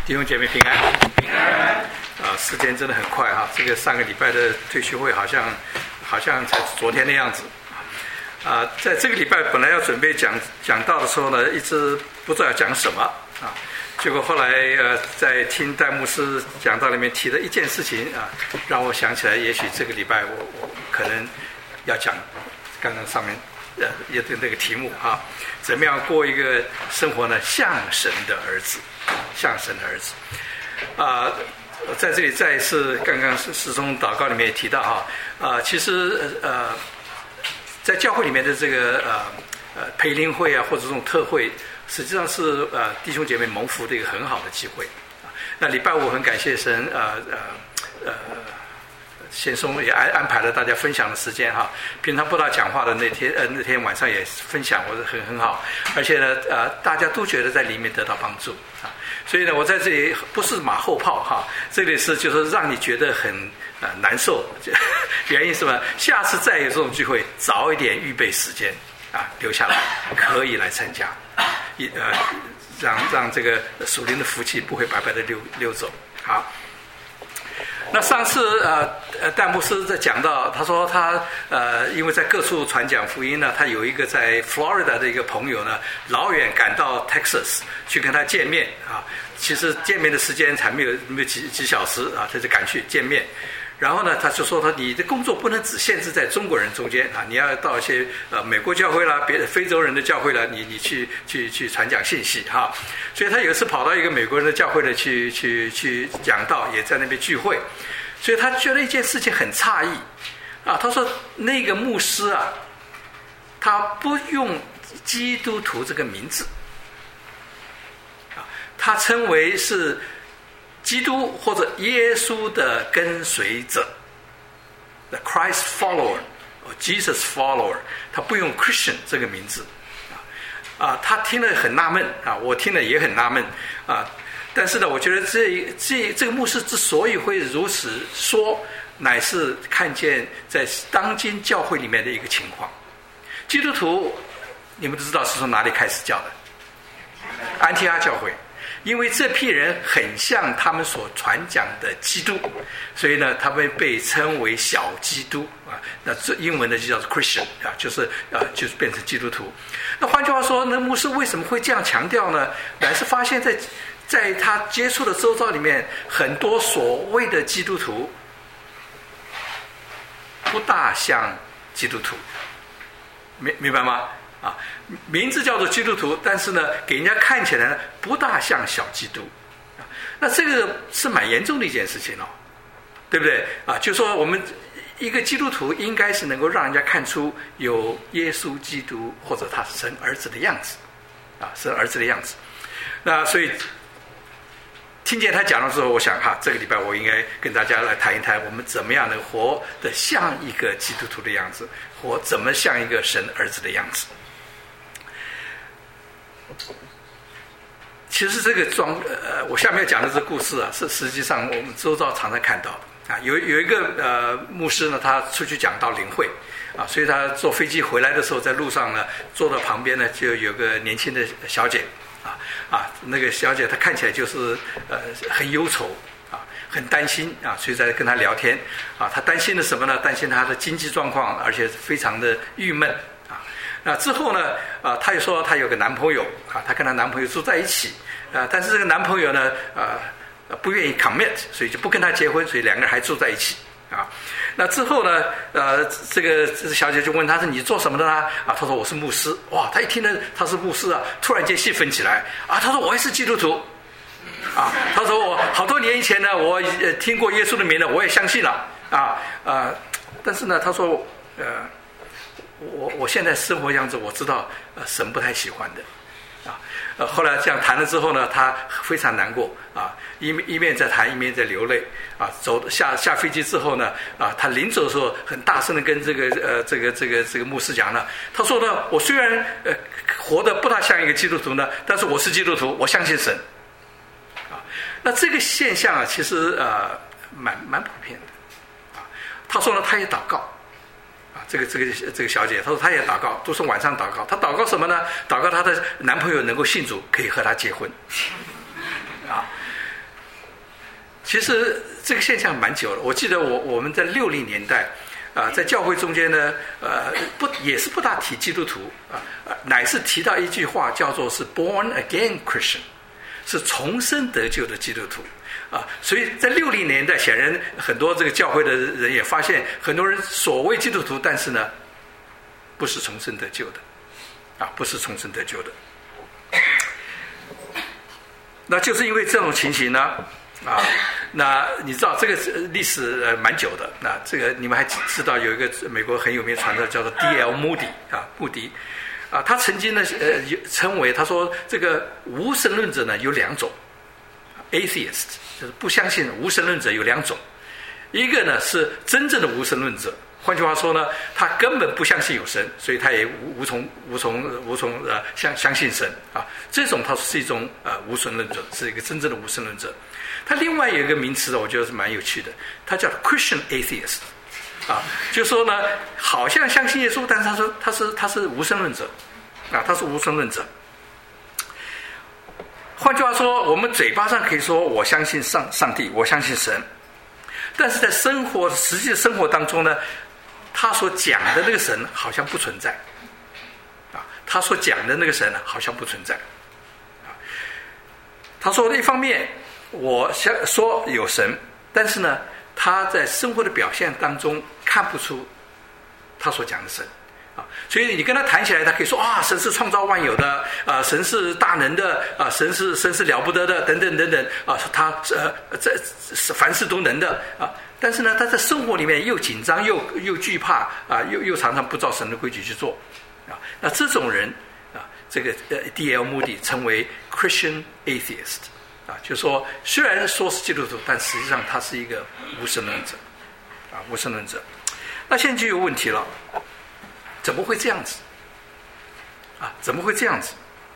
弟兄姐妹平安，平安时间真的很快哈，这个上个礼拜的退休会好像才昨天的样子在这个礼拜本来要准备讲道的时候呢，一直不知道要讲什么结果后来在听戴牧师讲道里面提了一件事情让我想起来，也许这个礼拜我可能要讲刚刚上面也的那个题目怎么样过一个生活呢？像神的儿子，像神的儿子在这里再一次，刚刚师兄祷告里面也提到其实在教会里面的这个培灵会或者这种特会，实际上是弟兄姐妹蒙福的一个很好的机会那礼拜五很感谢神先松也安排了大家分享的时间平常不大讲话的那天晚上也分享，我是很好，而且呢大家都觉得在里面得到帮助所以呢我在这里不是马后炮这里是就是让你觉得很难受原因是什么？下次再有这种聚会，早一点预备时间留下来，可以来参加让这个属灵的福气不会白白的溜走好。那上次戴牧师在讲到，他说他因为在各处传讲福音呢，他有一个在 Florida 的一个朋友呢，老远赶到 Texas 去跟他见面其实见面的时间才没有几小时他就赶去见面。然后呢，他就说你的工作不能只限制在中国人中间你要到一些美国教会啦，别的非洲人的教会啦，你去传讲信息所以他有一次跑到一个美国人的教会呢去讲道，也在那边聚会，所以他觉得一件事情很诧异他说那个牧师他不用基督徒这个名字他称为是基督或者耶稣的跟随者 The Christ follower or Jesus follower， 他不用 Christian 这个名字他听了很纳闷我听了也很纳闷但是呢我觉得这个牧师之所以会如此说，乃是看见在当今教会里面的一个情况。基督徒你们都知道是从哪里开始教的？安提阿教会，因为这批人很像他们所传讲的基督，所以呢他们被称为小基督那这英文呢就叫做 Christian 就是变成基督徒。那换句话说，那牧师为什么会这样强调呢？乃是发现在他接触的周遭里面，很多所谓的基督徒不大像基督徒，明白吗？名字叫做基督徒，但是呢给人家看起来不大像小基督那这个是蛮严重的一件事情对不对就说我们一个基督徒应该是能够让人家看出有耶稣基督或者他神儿子的样子神儿子的样子。那所以听见他讲的时候，我想这个礼拜我应该跟大家来谈一谈，我们怎么样能活得像一个基督徒的样子，活怎么像一个神儿子的样子。其实这个我下面要讲的这个故事是实际上我们周遭常常看到的有一个牧师呢，他出去讲道领会所以他坐飞机回来的时候，在路上呢坐到旁边呢就有个年轻的小姐那个小姐她看起来就是很忧愁很担心所以在跟她聊天她担心的什么呢？担心她的经济状况，而且非常的郁闷那之后呢她又说她有个男朋友她跟她男朋友住在一起但是这个男朋友呢不愿意 commit， 所以就不跟她结婚，所以两个人还住在一起那之后呢这个小姐就问他说你做什么的呢他说我是牧师。哇，他一听呢他是牧师突然间兴奋起来他说我也是基督徒他说我好多年以前呢我听过耶稣的名呢，我也相信了但是呢他说我现在生活样子我知道神不太喜欢的后来这样谈了之后呢，他非常难过一面在谈一面在流泪下飞机之后呢他临走的时候很大声的跟这个牧师讲了，他说呢我虽然活得不大像一个基督徒呢，但是我是基督徒，我相信神那这个现象其实蛮普遍的他说呢他也祷告这个小姐，她说她也祷告，都是晚上祷告。她祷告什么呢？祷告她的男朋友能够信主，可以和她结婚。 其实这个现象蛮久了。我记得我们在60年代在教会中间呢，也是不大提基督徒乃是提到一句话叫做是 born again Christian， 是重生得救的基督徒所以在60年代，显然很多这个教会的人也发现，很多人所谓基督徒，但是呢，不是重生得救的不是重生得救的。那就是因为这种情形呢那你知道这个历史蛮久的。那这个你们还知道有一个美国很有名的传道叫做 D.L. Moody 穆迪他曾经呢称为他说这个无神论者呢有2种 ，atheist 就是不相信无神论者有2种，一个呢是真正的无神论者。换句话说呢，他根本不相信有神，所以他也无从相信神这种他是一种无神论者，是一个真正的无神论者。他另外有一个名词我觉得是蛮有趣的，他叫 Christian atheist 就说呢，好像相信耶稣，但是他说他是无神论者他是无神论者。换句话说，我们嘴巴上可以说我相信上帝，我相信神，但是在实际的生活当中呢，他所讲的那个神好像不存在他所讲的那个神好像不存在他说一方面我说有神，但是呢他在生活的表现当中看不出他所讲的神所以你跟他谈起来，他可以说神是创造万有的神是大能的神是了不得的等等等等他这凡事都能的但是呢他在生活里面又紧张又惧怕又常常不照神的规矩去做那这种人这个D.L. Moody 称为 Christian atheist就是说虽然说是基督徒，但实际上他是一个无神论者无神论者。那现在就有问题了，怎么会这样子怎么会这样子？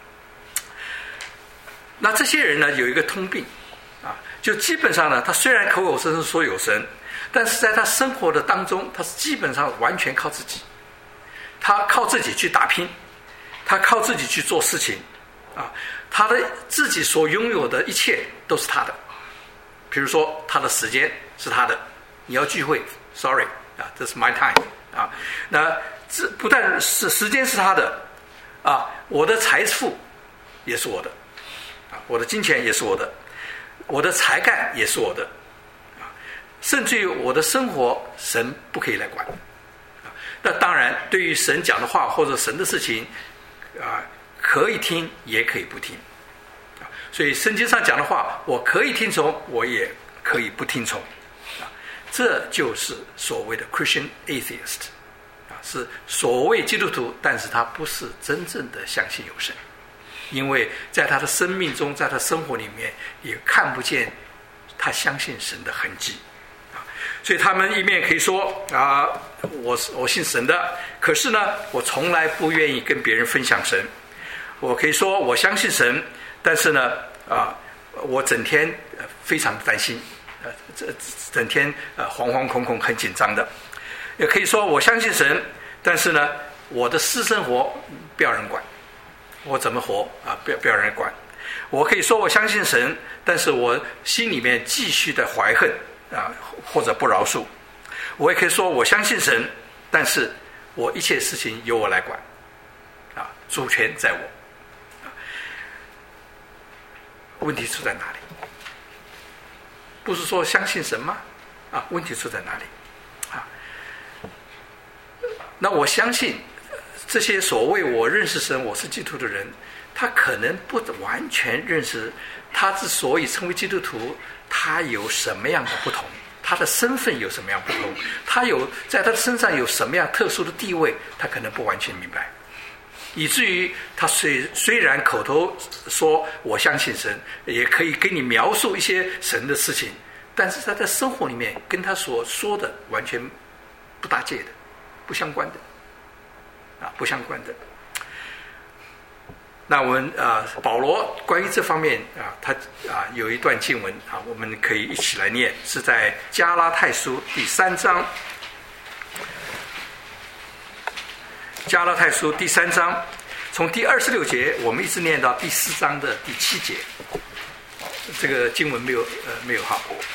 那这些人呢有一个通病就基本上呢，他虽然口口声声说有神，但是在他生活的当中，他是基本上完全靠自己，他靠自己去打拼，他靠自己去做事情他的自己所拥有的一切都是他的。比如说他的时间是他的，你要聚会 sorry this is my time 那这不但是时间是他的我的财富也是我的我的金钱也是我的，我的才干也是我的甚至于我的生活神不可以来管那当然对于神讲的话或者神的事情可以听也可以不听所以圣经上讲的话我可以听从，我也可以不听从这就是所谓的 Christian atheist是所谓基督徒，但是他不是真正的相信有神，因为在他的生命中，在他生活里面也看不见他相信神的痕迹所以他们一面可以说我信神的，可是呢我从来不愿意跟别人分享神。我可以说我相信神，但是呢我整天非常担心整天惶惶恐恐很紧张的。也可以说我相信神，但是呢我的私生活不要人管，我怎么活不要人管。我可以说我相信神，但是我心里面继续的怀恨或者不饶恕。我也可以说我相信神，但是我一切事情由我来管主权在我问题出在哪里？不是说相信神吗问题出在哪里那我相信这些所谓我认识神，我是基督徒的人，他可能不完全认识他之所以成为基督徒，他有什么样的不同，他的身份有什么样不同，他在他身上有什么样特殊的地位，他可能不完全明白，以至于他虽然口头说我相信神，也可以跟你描述一些神的事情，但是他在生活里面跟他所说的完全不搭界的，不相关的不相关的。那我们保罗关于这方面他有一段经文我们可以一起来念，是在加拉太书第3章。加拉太书第3章从第26节我们一直念到第4章的第7节，这个经文没有好。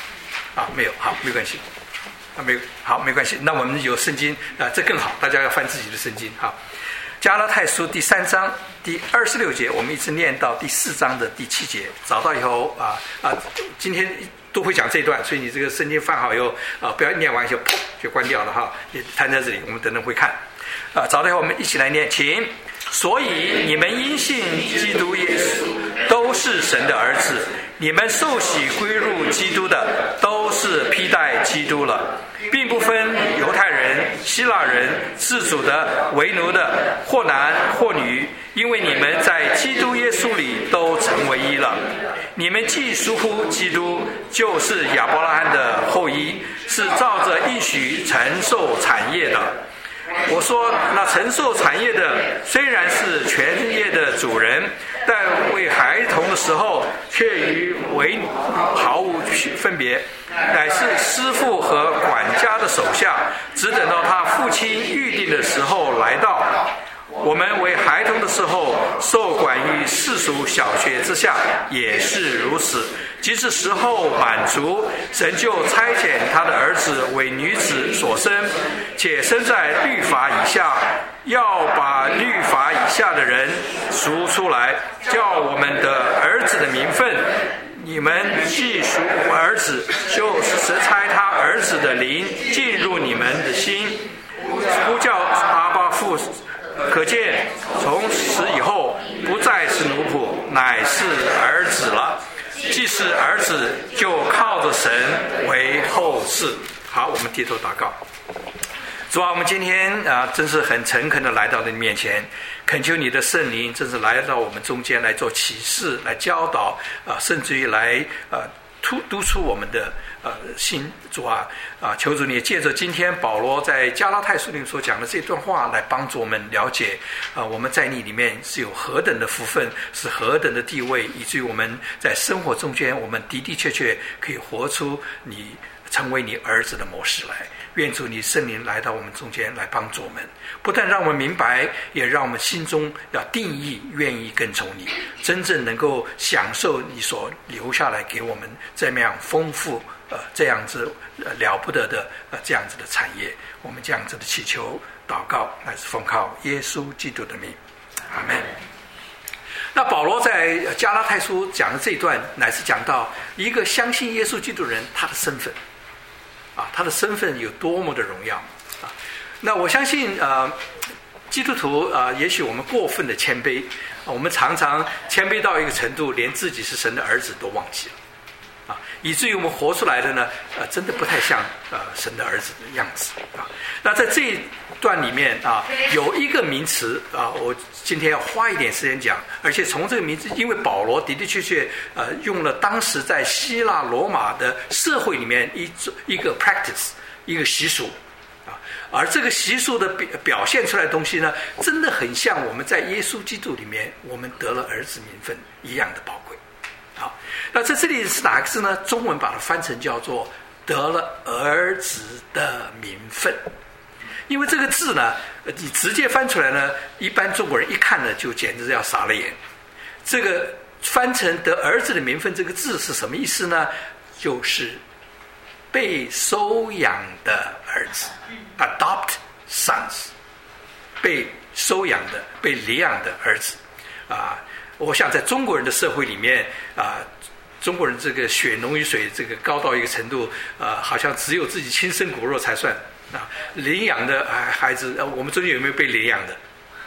没有，好，没关系。没有，好，没关系。那我们有圣经这更好，大家要翻自己的圣经。好，加拉太书第3章第26节，我们一直念到第4章的第7节。找到以后今天都会讲这一段，所以你这个圣经翻好以后不要念完就砰就关掉了哈，也摊在这里，我们等等会看。找到以后我们一起来念，请。所以你们因信基督耶稣都是神的儿子，你们受洗归入基督的都是披戴基督了，并不分犹太人、希腊人、自主的、为奴的，或男或女，因为你们在基督耶稣里都成为一了。你们既属乎基督，就是亚伯拉罕的后裔，是照着应许承受产业的。我说，那承受产业的虽然是全业的主人，但为孩童的时候却与为奴毫无分别，乃是师傅和管家的手下，只等到他父亲预定的时候来到。我们为孩童的时候受管于世俗小学之下，也是如此。即使时候满足，神就差遣他的儿子为女子所生，且生在律法以下，要把律法以下的人赎出来，叫我们的儿子的名分。你们既属儿子，就是神差他儿子的灵进入你们的心，呼叫阿爸父。可见从此以后不再是奴仆，乃是儿子了。既是儿子，就靠着神为后嗣。好，我们低头祷告。主啊，我们今天真是很诚恳的来到你面前，恳求你的圣灵真是来到我们中间来做启示，来教导甚至于来督促我们的心。主啊求主你借着今天保罗在加拉太书里所讲的这段话来帮助我们了解我们在你里面是有何等的福分，是何等的地位，以至于我们在生活中间我们的的确确可以活出你成为你儿子的模式来。愿主你圣灵来到我们中间来帮助我们，不但让我们明白，也让我们心中要定义愿意跟从你，真正能够享受你所留下来给我们这么样丰富这样子了不得的这样子的产业。我们这样子的祈求祷告乃是奉靠耶稣基督的名，阿们。那保罗在加拉太书讲的这一段乃是讲到一个相信耶稣基督的人他的身份他的身份有多么的荣耀那我相信基督徒也许我们过分的谦卑我们常常谦卑到一个程度，连自己是神的儿子都忘记了以至于我们活出来的呢真的不太像神的儿子的样子那在这一段里面有一个名词我今天要花一点时间讲，而且从这个名字，因为保罗的的确确用了当时在希腊罗马的社会里面一个 practice 一个习俗而这个习俗的表现出来的东西呢，真的很像我们在耶稣基督里面我们得了儿子名分一样的宝贵好，那在这里是哪个字呢？中文把它翻成叫做得了儿子的名分。因为这个字呢你直接翻出来呢，一般中国人一看呢就简直要傻了眼。这个翻成得儿子的名分这个字是什么意思呢？就是被收养的儿子 adopt sons， 被收养的被领养的儿子我想在中国人的社会里面中国人这个血浓于水这个高到一个程度好像只有自己亲生骨肉才算领养的孩子我们中间有没有被领养的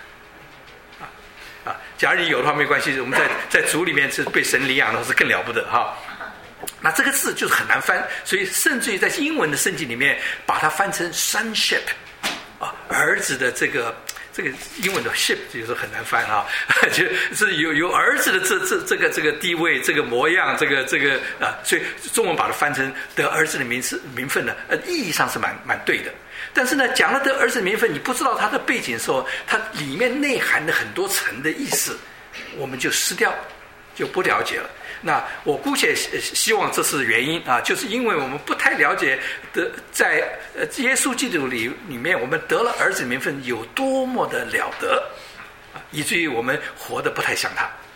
假如你有的话没关系，我们在族里面是被神领养的是更了不得那这个字就是很难翻，所以甚至于在英文的圣经里面把它翻成 sonship 儿子的这个英文的 ship 就是很难翻就是有儿子的这个地位这个模样这个所以中文把它翻成得儿子的名分呢意义上是蛮对的。但是呢讲了得儿子的名分，你不知道它的背景的时候，它里面内含的很多层的意思我们就失掉就不了解了。那我姑且希望这是原因就是因为我们不太了解的在耶稣基督里面我们得了儿子名分有多么的了得以至于我们活得不太像他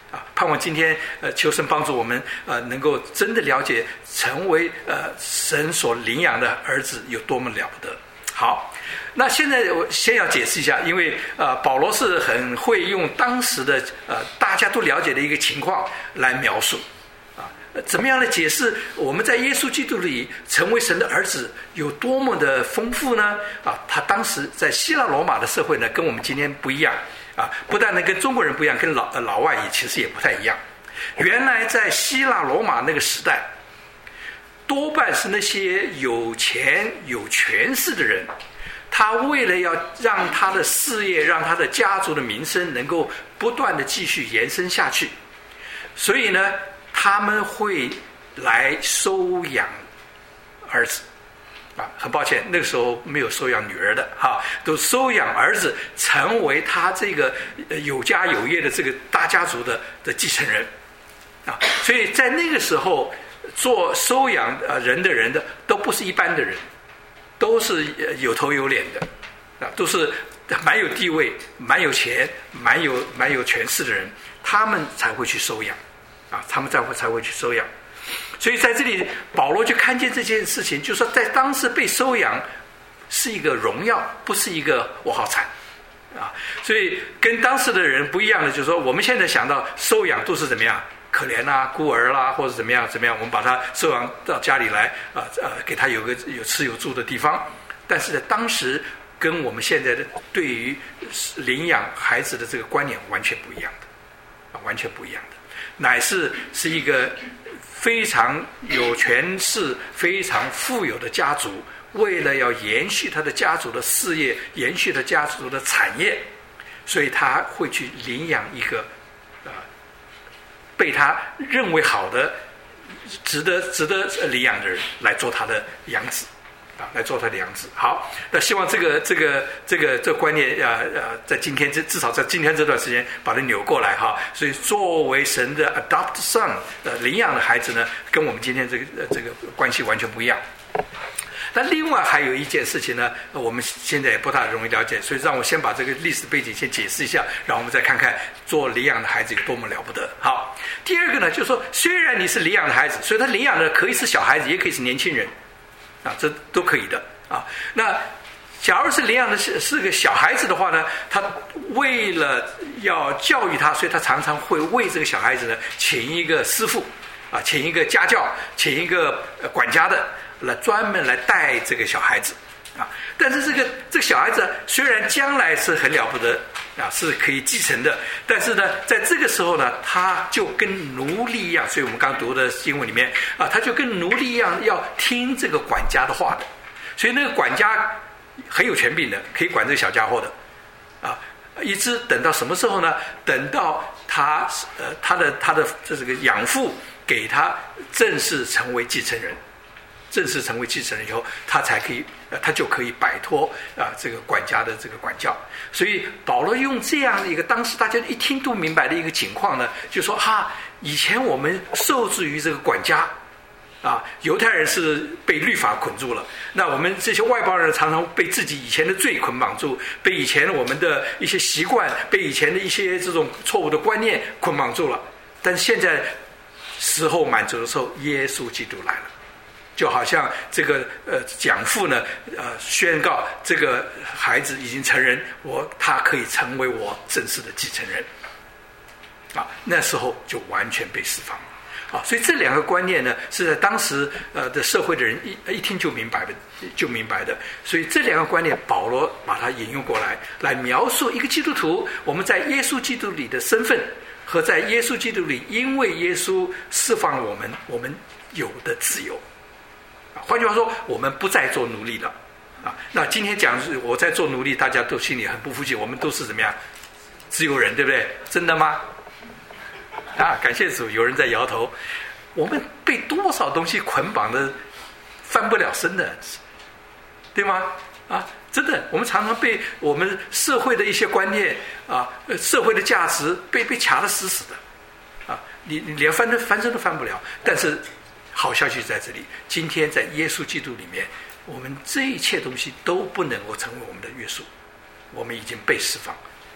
盼望今天求神帮助我们能够真的了解成为神所领养的儿子有多么了不得。好，那现在我先要解释一下，因为保罗是很会用当时的大家都了解的一个情况来描述怎么样的解释我们在耶稣基督里成为神的儿子有多么的丰富呢？他当时在希腊罗马的社会呢，跟我们今天不一样不但呢跟中国人不一样，跟老外其实也不太一样。原来在希腊罗马那个时代，多半是那些有钱有权势的人，他为了要让他的事业，让他的家族的名声能够不断的继续延伸下去，所以呢他们会来收养儿子很抱歉，那个时候没有收养女儿的都收养儿子，成为他这个有家有业的这个大家族的继承人所以在那个时候做收养人的都不是一般的人，都是有头有脸的都是蛮有地位、蛮有钱、蛮有权势的人，他们才会去收养他们才会去收养。所以在这里保罗就看见这件事情，就是说在当时被收养是一个荣耀，不是一个我好惨所以跟当时的人不一样的，就是说我们现在想到收养都是怎么样，可怜孤儿啦，或者怎么样，我们把他收养到家里来给他有吃有住的地方。但是在当时跟我们现在的对于领养孩子的这个观念完全不一样的完全不一样的，乃是一个非常有权势、非常富有的家族，为了要延续他的家族的事业，延续他家族的产业，所以他会去领养一个被他认为好的、值得领养的人来做他的养子来做他的养子。好，那希望这个观念在今天至少在今天这段时间把它扭过来所以作为神的 adopt son 领养的孩子呢，跟我们今天这个关系完全不一样。但另外还有一件事情呢，我们现在也不大容易了解，所以让我先把这个历史背景先解释一下，然后我们再看看做领养的孩子有多么了不得。好，第二个呢，就是说虽然你是领养的孩子，所以他领养的可以是小孩子，也可以是年轻人这都可以的那假如是领养的是个小孩子的话呢，他为了要教育他，所以他常常会为这个小孩子呢请一个师傅请一个家教，请一个管家的来专门来带这个小孩子但是这个小孩子虽然将来是很了不得是可以继承的，但是呢在这个时候呢，他就跟奴隶一样，所以我们刚读的经文里面他就跟奴隶一样要听这个管家的话的，所以那个管家很有权柄的，可以管这个小家伙的一直等到什么时候呢？等到他的这个养父给他正式成为继承人以后，他就可以摆脱这个管家的这个管教。所以保罗用这样的一个当时大家一听都明白的一个情况呢，就说以前我们受制于这个管家犹太人是被律法捆住了，那我们这些外邦人常常被自己以前的罪捆绑住，被以前我们的一些习惯，被以前的一些这种错误的观念捆绑住了。但是现在时候满足的时候，耶稣基督来了，就好像这个养父呢宣告这个孩子已经成人，他可以成为我正式的继承人那时候就完全被释放了所以这两个观念呢，是在当时的社会的人一听就明白的。所以这两个观念，保罗把它引用过来描述一个基督徒我们在耶稣基督里的身份，和在耶稣基督里因为耶稣释放了我们有的自由。换句话说，我们不再做奴隶了那今天讲我在做奴隶，大家都心里很不服气，我们都是怎么样自由人，对不对？真的吗？感谢主，有人在摇头。我们被多少东西捆绑的翻不了身的，对吗？真的，我们常常被我们社会的一些观念社会的价值被卡得死死的你连翻身都翻不了。但是好消息在这里，今天在耶稣基督里面，我们这一切东西都不能够成为我们的约束，我们已经被释放，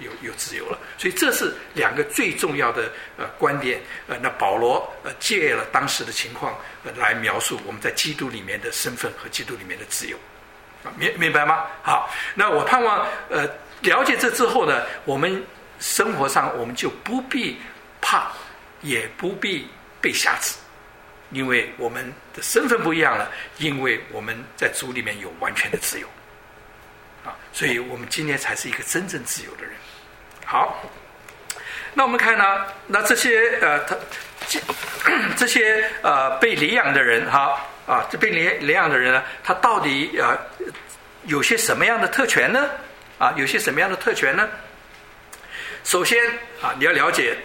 有自由了。所以这是两个最重要的观点。那保罗借了当时的情况来描述我们在基督里面的身份和基督里面的自由。明白吗？好，那我盼望了解这之后呢，我们生活上我们就不必怕，也不必被辖制，因为我们的身份不一样了，因为我们在主里面有完全的自由所以我们今天才是一个真正自由的人。好，那我们看呢，那这些这些被领养的人这被领养的人呢，他到底有些什么样的特权呢？有些什么样的特权呢？首先你要了解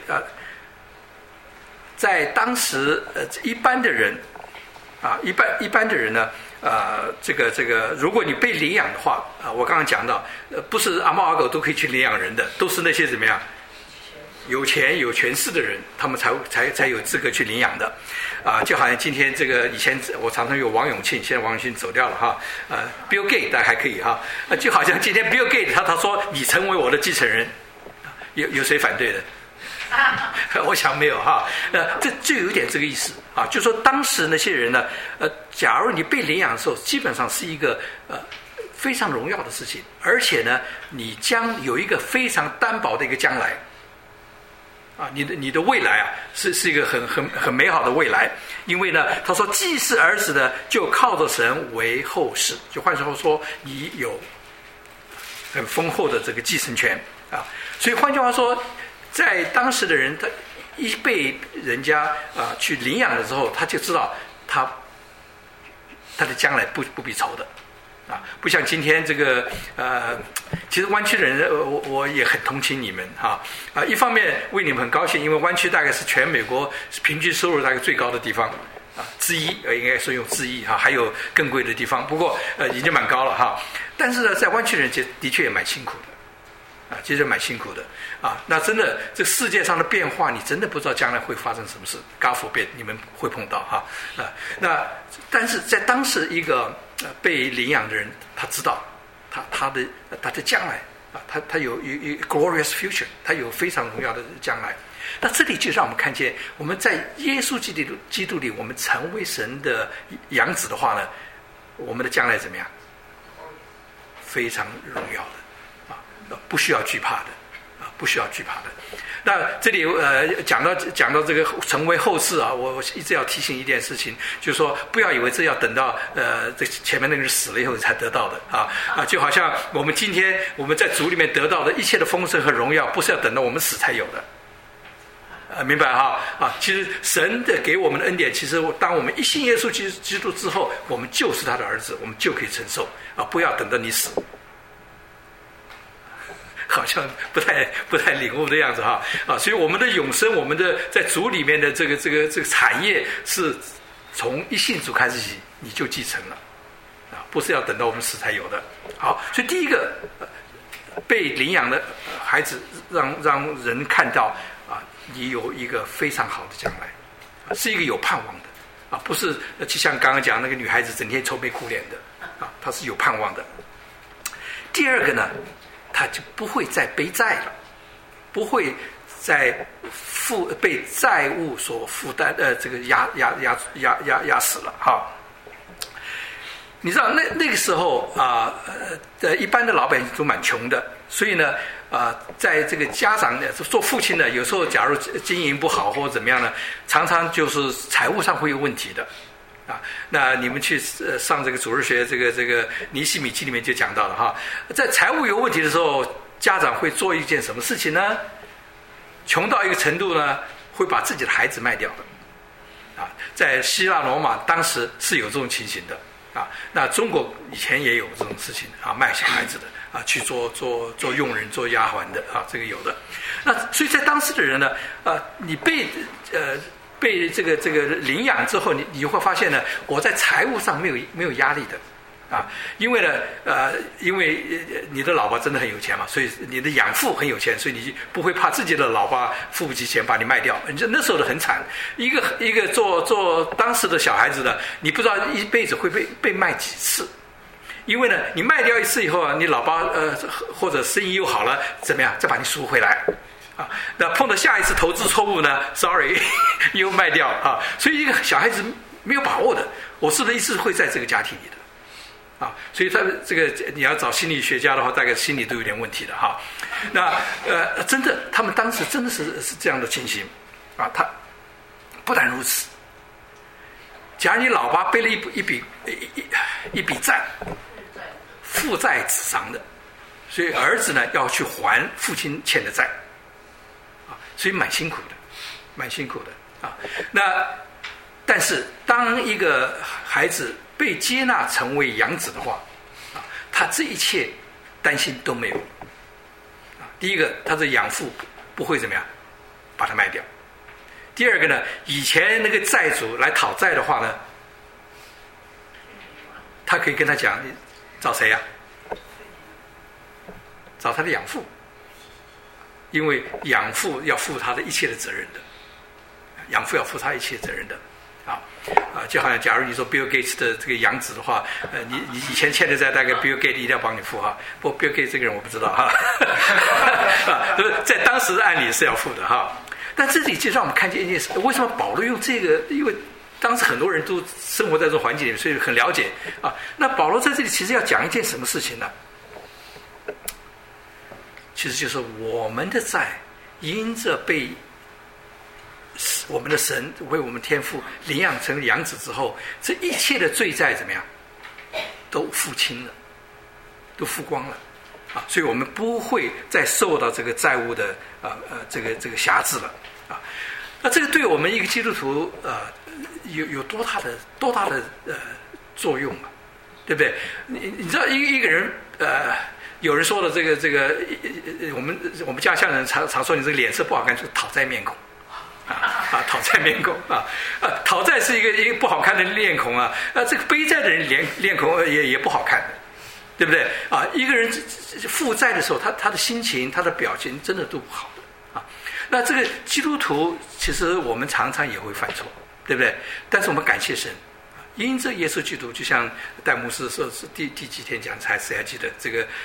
在当时一般的人一般的人呢这个如果你被领养的话我刚刚讲到不是阿猫阿狗都可以去领养人的，都是那些怎么样有钱有权势的人，他们才有资格去领养的就好像今天这个以前我常常有王永庆，现在王永庆走掉了Bill Gates 大家还可以就好像今天 Bill Gates 他说你成为我的继承人，有谁反对的？我想没有这就有点这个意思就说当时那些人呢假如你被领养的时候，基本上是一个非常荣耀的事情，而且呢你将有一个非常担保的一个将来你的未来是一个很美好的未来。因为呢他说既是儿子的就靠着神为后世，就换句话说你有很丰厚的这个继承权所以换句话说在当时的人他一被人家去领养的时候，他就知道他的将来不必愁的不像今天这个其实湾区的人我也很同情你们一方面为你们很高兴，因为湾区大概是全美国平均收入大概最高的地方之一应该说用之一还有更贵的地方，不过已经蛮高了但是呢在湾区的人的确也蛮辛苦的其实蛮辛苦的那真的这世界上的变化你真的不知道将来会发生什么事，God forbid你们会碰到那但是在当时一个被领养的人，他知道他的将来他有一 glorious future， 他有非常荣耀的将来。那这里就让我们看见，我们在耶稣基督里，我们成为神的养子的话呢，我们的将来怎么样？非常荣耀的不需要惧怕的不需要惧怕的。那这里讲到这个成为后世我一直要提醒一件事情，就是说不要以为这要等到这前面那个人死了以后才得到的就好像我们今天我们在主里面得到的一切的丰盛和荣耀，不是要等到我们死才有的明白其实神的给我们的恩典，其实当我们一信耶稣基督之后，我们就是他的儿子，我们就可以承受不要等到你死。好像不太领悟的样子所以我们的永生，我们的在主里面的这个产业，是从一信主开始起你就继承了不是要等到我们死才有的。好，所以第一个被领养的孩子让人看到你有一个非常好的将来是一个有盼望的不是就像刚刚讲那个女孩子整天愁眉苦脸的她是有盼望的。第二个呢，他就不会再背债了，不会再被债务所负担这个压死了你知道那个时候一般的老百姓都蛮穷的，所以呢在这个家长做父亲的，有时候假如经营不好或者怎么样呢，常常就是财务上会有问题的那你们去上这个主日学这个尼希米记里面就讲到了在财务有问题的时候，家长会做一件什么事情呢？穷到一个程度呢，会把自己的孩子卖掉的在希腊罗马当时是有这种情形的那中国以前也有这种事情卖小孩子的去做佣人做丫鬟的这个有的。那所以在当时的人呢你被这个领养之后，你会发现呢，我在财务上没有压力的因为呢因为你的老婆真的很有钱嘛，所以你的养父很有钱，所以你不会怕自己的老婆付不起钱把你卖掉。那时候的很惨，一个做当时的小孩子的，你不知道一辈子会被卖几次， 因为呢，你卖掉一次以后啊，你老爸或者生意又好了，怎么样？再把你赎回来。啊，那碰到下一次投资错误呢 ？Sorry， 又卖掉啊！所以一个小孩子没有把握的，我是不是一直会在这个家庭里的？啊，所以他这个你要找心理学家的话，大概心理都有点问题的哈。那真的，他们当时真的是这样的情形啊。他不但如此，假如你老爸背了一笔债，负债子偿的，所以儿子呢要去还父亲欠的债。所以蛮辛苦的啊。那但是当一个孩子被接纳成为养子的话，啊，他这一切担心都没有。啊，第一个，他的养父不会怎么样把他卖掉；第二个呢，以前那个债主来讨债的话呢，他可以跟他讲，你找谁呀？找他的养父。因为养父要负他的一切的责任的，养父要负他一切责任的，就好像假如你说 Bill Gates 的这个养子的话，你以前欠的债大概 Bill Gates 一定要帮你付哈，不过 Bill Gates 这个人我不知道哈，在当时的案例是要付的哈。但这里就让我们看见一件事，为什么保罗用这个？因为当时很多人都生活在这种环境里面，所以很了解啊。那保罗在这里其实要讲一件什么事情呢？其实就是我们的债，因着被我们的神为我们天父领养成养子之后，这一切的罪债怎么样，都付清了，都付光了啊！所以我们不会再受到这个债务的这个辖制了啊！那这个对我们一个基督徒有多大的作用啊？对不对？你知道一个人有人说的这个，我们家乡人常说你这个脸色不好看，就是讨债面孔，讨债面孔讨债是一个不好看的面孔啊，这个背债的人脸孔也不好看，对不对啊？一个人负债的时候，他的心情、他的表情真的都不好的啊。那这个基督徒其实我们常常也会犯错，对不对？但是我们感谢神。因着耶稣基督，就像戴牧师说是第几天讲，谁还记得这个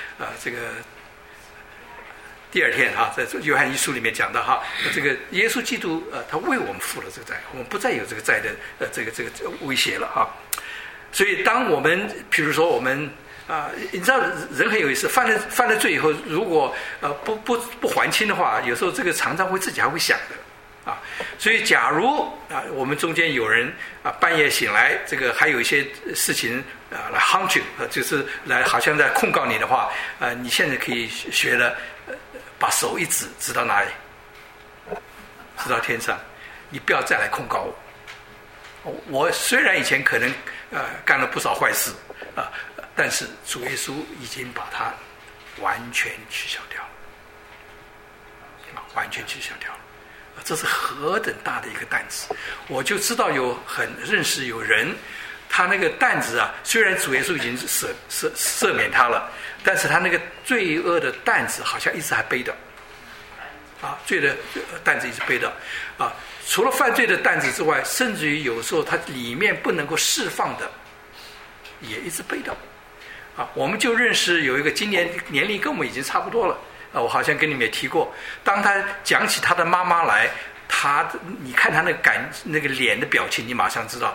第二天哈，在约翰一书里面讲到哈，这个耶稣基督他为我们付了这个债，我们不再有这个债的这个威胁了哈。所以当我们比如说我们你知道人很有意思，犯了罪以后，如果不还清的话，有时候这个常常会自己还会想的。所以假如我们中间有人半夜醒来，这个还有一些事情来 haunt you，就是来好像在控告你的话，你现在可以学了，把手一指到哪里？指到天上，你不要再来控告我。我虽然以前可能干了不少坏事但是主耶稣已经把它完全取消掉了，完全取消掉了。这是何等大的一个担子！我就知道认识有人，他那个担子虽然主耶稣已经赦免他了，但是他那个罪恶的担子好像一直还背着，罪的担子一直背着除了犯罪的担子之外，甚至于有时候他里面不能够释放的，也一直背着我们就认识有一个今年年龄跟我们已经差不多了。我好像跟你们也提过，当他讲起他的妈妈来，你看他那个脸的表情，你马上知道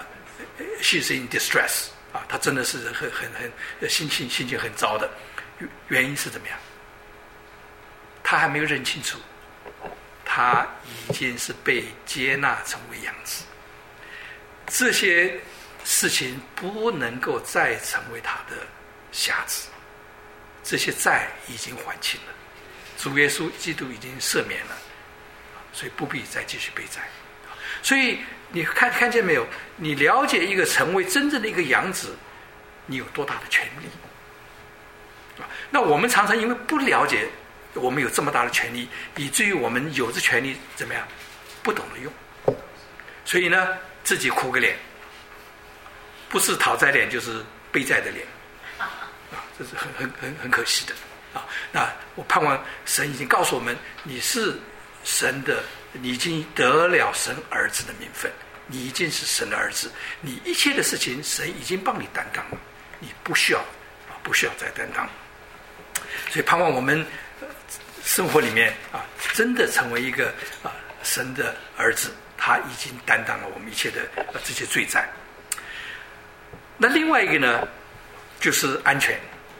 she's in distress 他真的是很心情很糟的。原因是怎么样？他还没有认清楚，他已经是被接纳成为养子，这些事情不能够再成为他的瑕疵。这些债已经还清了，主耶稣基督已经赦免了，所以不必再继续背债。所以你看见没有？你了解一个成为真正的一个养子，你有多大的权利？那我们常常因为不了解我们有这么大的权利，以至于我们有这权利怎么样？不懂得用，所以呢，自己苦个脸，不是讨债脸就是背债的脸。这是很可惜的那我盼望神已经告诉我们，你是神的，你已经得了神儿子的名分，你已经是神的儿子，你一切的事情神已经帮你担当了， 你不需要再担当。所以盼望我们生活里面真的成为一个神的儿子，他已经担当了我们一切的这些罪债。那另外一个呢，就是安全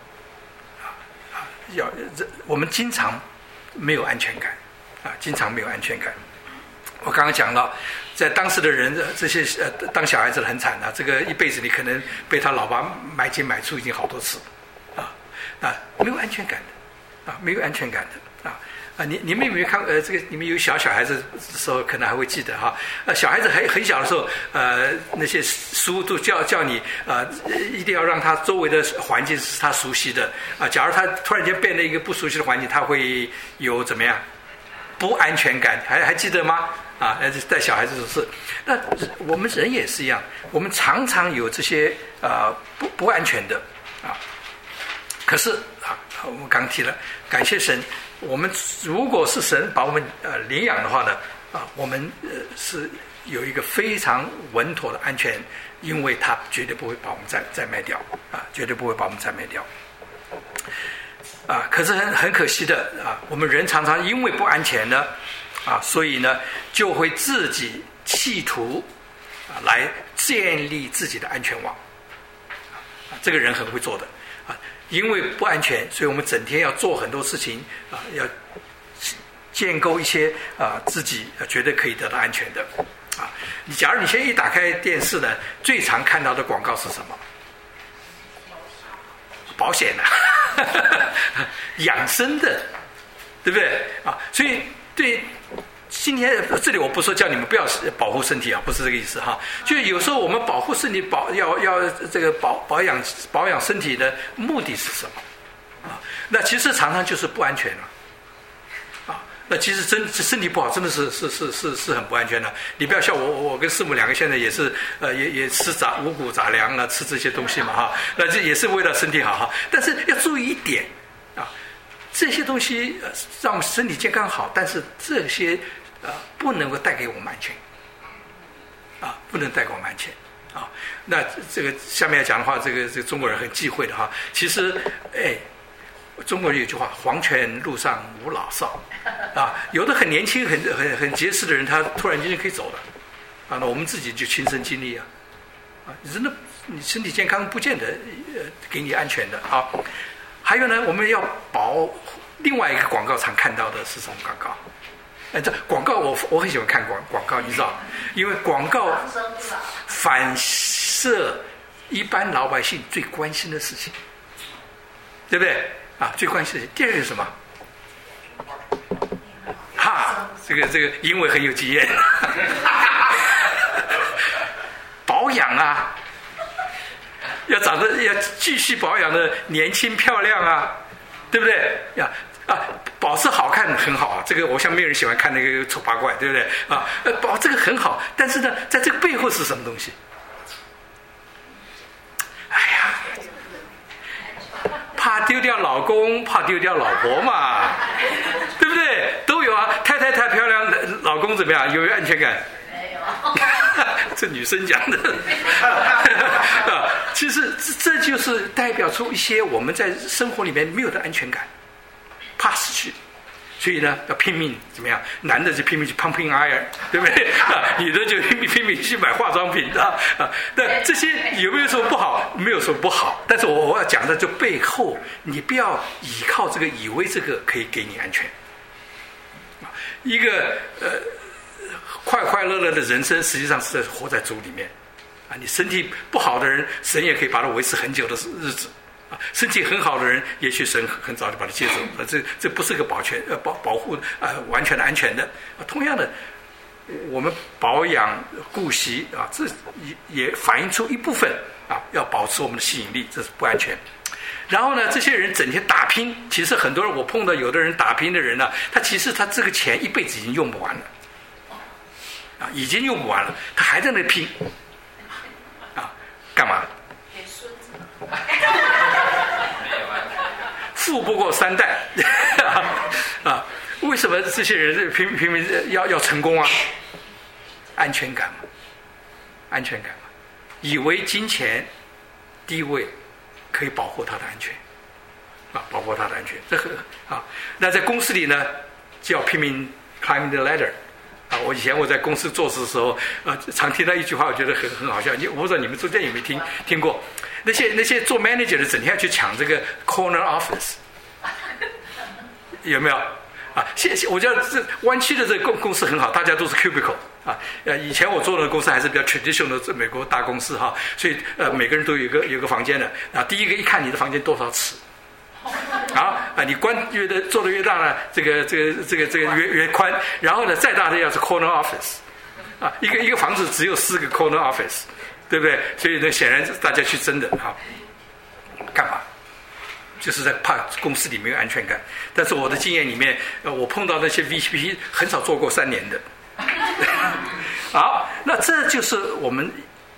我们经常没有安全感经常没有安全感。我刚刚讲了，在当时的人这些当小孩子的很惨这个一辈子你可能被他老爸买进买出已经好多次没有安全感的没有安全感的你们有没有看这个？你们有小孩子的时候，可能还会记得小孩子很小的时候，那些书都叫你一定要让他周围的环境是他熟悉的假如他突然间变了一个不熟悉的环境，他会有怎么样不安全感？还记得吗？带小孩子的事。那我们人也是一样，我们常常有这些不安全的可是我们刚提了，感谢神。我们如果是神把我们领养的话呢我们是有一个非常稳妥的安全，因为他绝对不会把我们再卖掉绝对不会把我们再卖掉可是很可惜的我们人常常因为不安全呢所以呢就会自己企图来建立自己的安全网这个人很会做的因为不安全，所以我们整天要做很多事情要建构一些自己觉得可以得到安全的假如你现在一打开电视呢，最常看到的广告是什么？保险养生的，对不对所以对今天这里我不说叫你们不要保护身体不是这个意思就有时候我们保护身体要这个保养身体的目的是什么那其实常常就是不安全了那其实身体不好真的是很不安全的。你不要像我跟师母两个现在也是也吃五谷杂粮吃这些东西嘛那这也是为了身体好但是要注意一点这些东西让我们身体健康好，但是这些不能够带给我们安全不能带给我们安全那这个下面要讲的话，这个中国人很忌讳的其实中国人有句话，黄泉路上无老少有的很年轻很结实的人，他突然间就可以走了那我们自己就亲身经历真的你身体健康不见得给你安全的还有呢，我们要另外一个广告常看到的是什么广告？这广告我很喜欢看广告，你知道，因为广告反射一般老百姓最关心的事情，对不对最关心的事情。第二个是什么？这个因为很有经验，保养要长得要继续保养的年轻漂亮对不对保持好看很好这个我想没有人喜欢看那个丑八怪，对不对这个很好，但是呢在这个背后是什么东西？怕丢掉老公，怕丢掉老婆嘛，对不对？都有太太太漂亮，老公怎么样？有没有安全感？没有。这女生讲的其实这就是代表出一些我们在生活里面没有的安全感，怕失去，所以呢要拼命怎么样？男的就拼命去 pumping iron， 对不对女的就拼命去买化妆品那这些有没有说不好？没有说不好，但是我要讲的就背后，你不要依靠这个，以为这个可以给你安全一个快快乐乐的人生，实际上是在活在主里面你身体不好的人，神也可以把它维持很久的日子身体很好的人，也许神很早就把它接走这不是个保护完全的安全的同样的，我们保养顾惜这也反映出一部分要保持我们的吸引力，这是不安全。然后呢，这些人整天打拼，其实很多人我碰到有的人打拼的人他其实他这个钱一辈子已经用不完了已经用不完了，他还在那拼干嘛？给孙子富不过三代为什么这些人拼命要成功安全感嘛，以为金钱地位可以保护他的安全，保护他的安全。这很那在公司里呢，就要拼命 climb the ladder。我以前我在公司做事的时候，常听到一句话，我觉得很好笑。我不知道你们中间有没有听过？那些做 manager 的整天要去抢这个 corner office， 有没有？我觉得这湾区的这个公司很好，大家都是 cubicle 以前我做的公司还是比较 traditional 的美国大公司所以每个人都有一个房间的。第一个一看你的房间多少尺。你做的越大呢，这个越宽，然后呢，再大的要是 corner office， 一个房子只有4个 corner office， 对不对？所以呢，显然大家去争的干嘛？就是在怕公司里没有安全感。但是我的经验里面，我碰到那些 VP 很少做过3年的。好，那这就是我们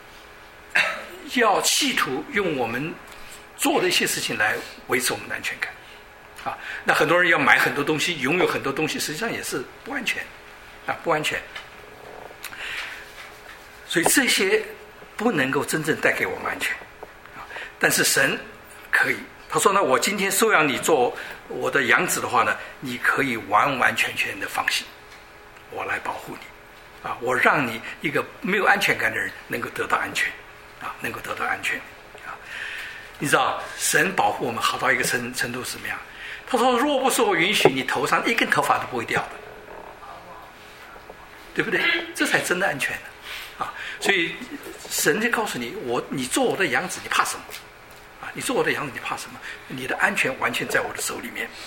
要企图用我们做的一些事情来维持我们的安全感那很多人要买很多东西，拥有很多东西，实际上也是不安全不安全。所以这些不能够真正带给我们安全但是神可以。他说呢，我今天收养你做我的养子的话呢，你可以完完全全的放心，我来保护你我让你一个没有安全感的人能够得到安全能够得到安全你知道神保护我们好到一个程度是什么样？他说若不是我允许，你头上一根头发都不会掉的，对不对？这才真的安全所以神就告诉你，你做我的养子，你怕什么你做我的养子，你怕什么？你的安全完全在我的手里面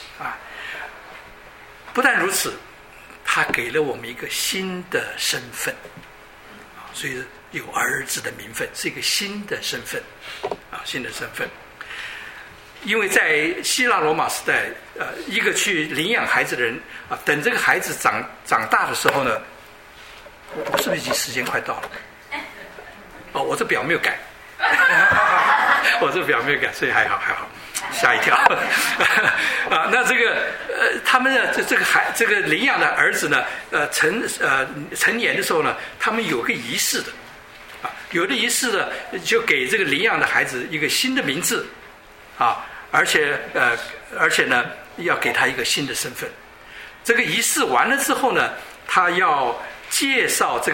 不但如此，他给了我们一个新的身份所以有儿子的名分，是一个新的身份新的身份。因为在希腊罗马时代一个去领养孩子的人等这个孩子长大的时候呢，我是不是已经时间快到了我这表没有改我这表没有改，所以还好吓一跳那这个他们呢这个领养的儿子呢成年的时候呢，他们有个仪式的有的仪式呢就给这个领养的孩子一个新的名字而且呢要给他一个新的身份。这个仪式完了之后呢，他要介绍这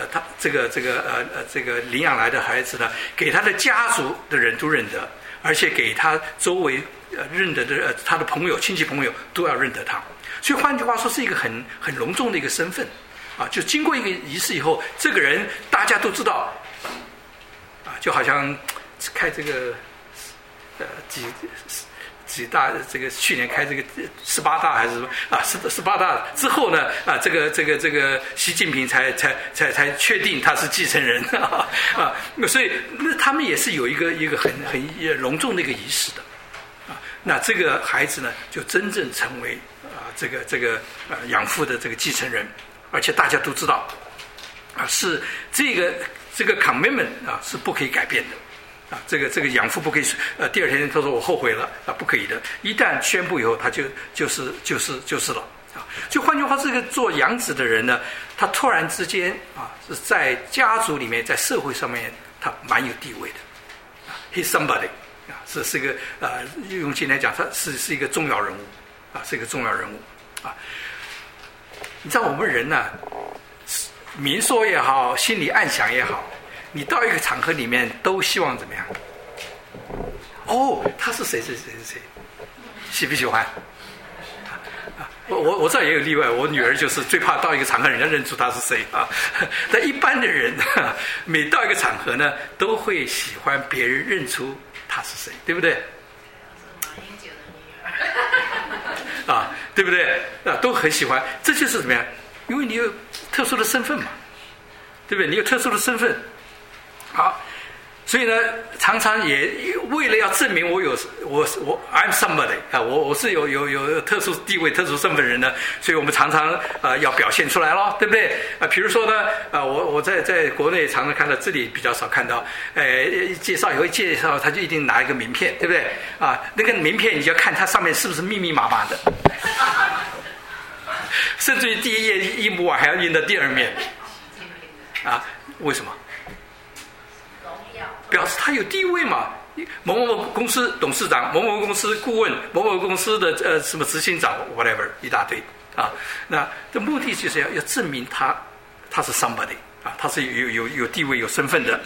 个领养来的孩子呢，给他的家族的人都认得，而且给他周围认得的他的朋友、亲戚朋友都要认得他。所以换句话说，是一个很隆重的一个身份就经过一个仪式以后，这个人大家都知道就好像开这个几大这个去年开这个18大还是什么18大之后呢这个习近平才确定他是继承人所以那他们也是有一个很隆重的一个仪式的那这个孩子呢就真正成为这个养父的这个继承人，而且大家都知道是这个 commitment 是不可以改变的这个养父不可以第二天他说我后悔了不可以的，一旦宣布以后他就是了就换句话，这个做养子的人呢，他突然之间是在家族里面，在社会上面他蛮有地位的he's somebody是一个用今天讲他是一个重要人物是一个重要人物你知道我们人呢明说也好，心里暗想也好，你到一个场合里面都希望怎么样？他是谁？喜不喜欢？我知道也有例外，我女儿就是最怕到一个场合人家认出她是谁但一般的人每到一个场合呢，都会喜欢别人认出她是谁，对不对？对不对？都很喜欢，这就是怎么样？因为你有特殊的身份嘛，对不对？你有特殊的身份。好，所以呢，常常也为了要证明我 I'm somebody 我是有特殊地位、特殊身份的人呢，所以我们常常要表现出来咯，对不对？比如说呢，我在国内常常看到，这里比较少看到，介绍他就一定拿一个名片，对不对？那个名片你就要看它上面是不是密密麻麻的，甚至于第一页印不完还要印到第二面，为什么？表示他有地位嘛， 某某某公司董事长、某某公司顾问、某某公司的什么执行长 whatever 一大堆啊。那的目的就是要证明他是 somebody 啊，他是有地位、有身份的。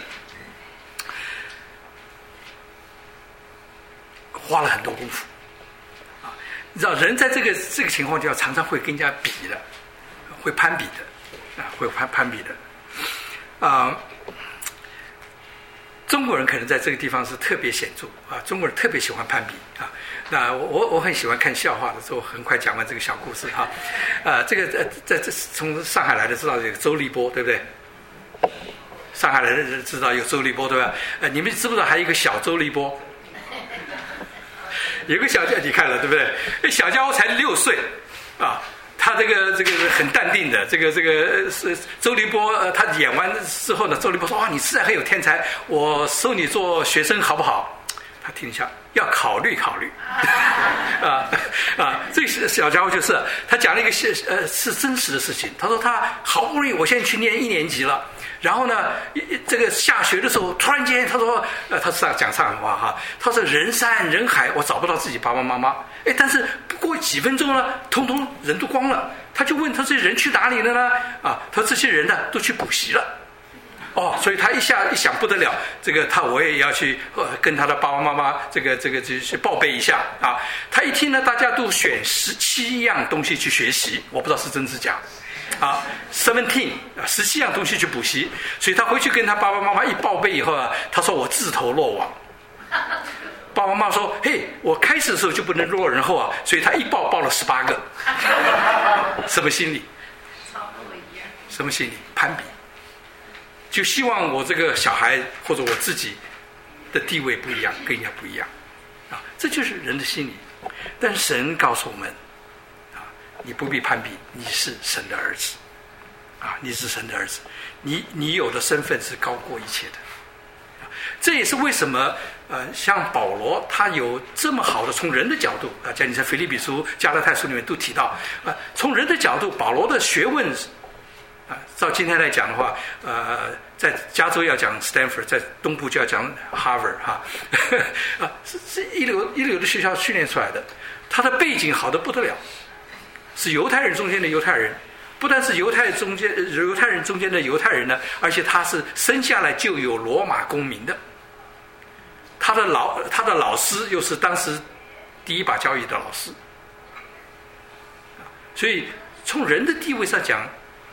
花了很多功夫啊！你知道，人在这个情况下，常常会跟人家比的，会攀比的啊，会攀比的啊。中国人可能在这个地方是特别显著啊，中国人特别喜欢攀比啊。那我很喜欢看笑话的时候，很快讲完这个小故事哈。这个在从上海来的知道这个周立波对不对？上海来的人知道有周立波对吧？你们知不知道还有一个小周立波？有个小家你看了对不对？小家伙才6岁啊，他这个很淡定的，这个是周立波他演完之后呢，周立波说哇，你实在很有天才，我收你做学生好不好？他听一下，要考虑考虑这个小家伙就是他讲了一个是真实的事情。他说他好不容易我现在去念1年级了。然后呢，这个下学的时候，突然间他说，他是讲上海话哈，他说人山人海，我找不到自己爸爸妈妈。但是不过几分钟呢，通通人都光了。他就问他这些人去哪里了呢？啊，他说这些人呢都去补习了。哦，所以他一想不得了，我也要去跟他的爸爸妈妈这个去报备一下啊。他一听呢，大家都选17样东西去学习，我不知道是真是假。17样东西去补习，所以他回去跟他爸爸妈妈一报备以后啊，他说我自投罗网。爸爸妈妈说：“嘿，我开始的时候就不能落人后啊，所以他一报了18个。什么心理？什么心理？攀比，就希望我这个小孩或者我自己的地位不一样，跟人家不一样啊，这就是人的心理。但神告诉我们。”你不必攀比，你是神的儿子，啊，你是神的儿子，你有的身份是高过一切的，这也是为什么像保罗他有这么好的从人的角度啊，像你在腓立比书、加拉太书里面都提到从人的角度，保罗的学问照今天来讲的话，在加州要讲 Stanford， 在东部就要讲 Harvard 哈，是一流的学校训练出来的，他的背景好得不得了。是犹太人中间的犹太人，不但是犹太人中间的犹太人呢，而且他是生下来就有罗马公民的。他的老师又是当时第一把交椅的老师，所以从人的地位上讲，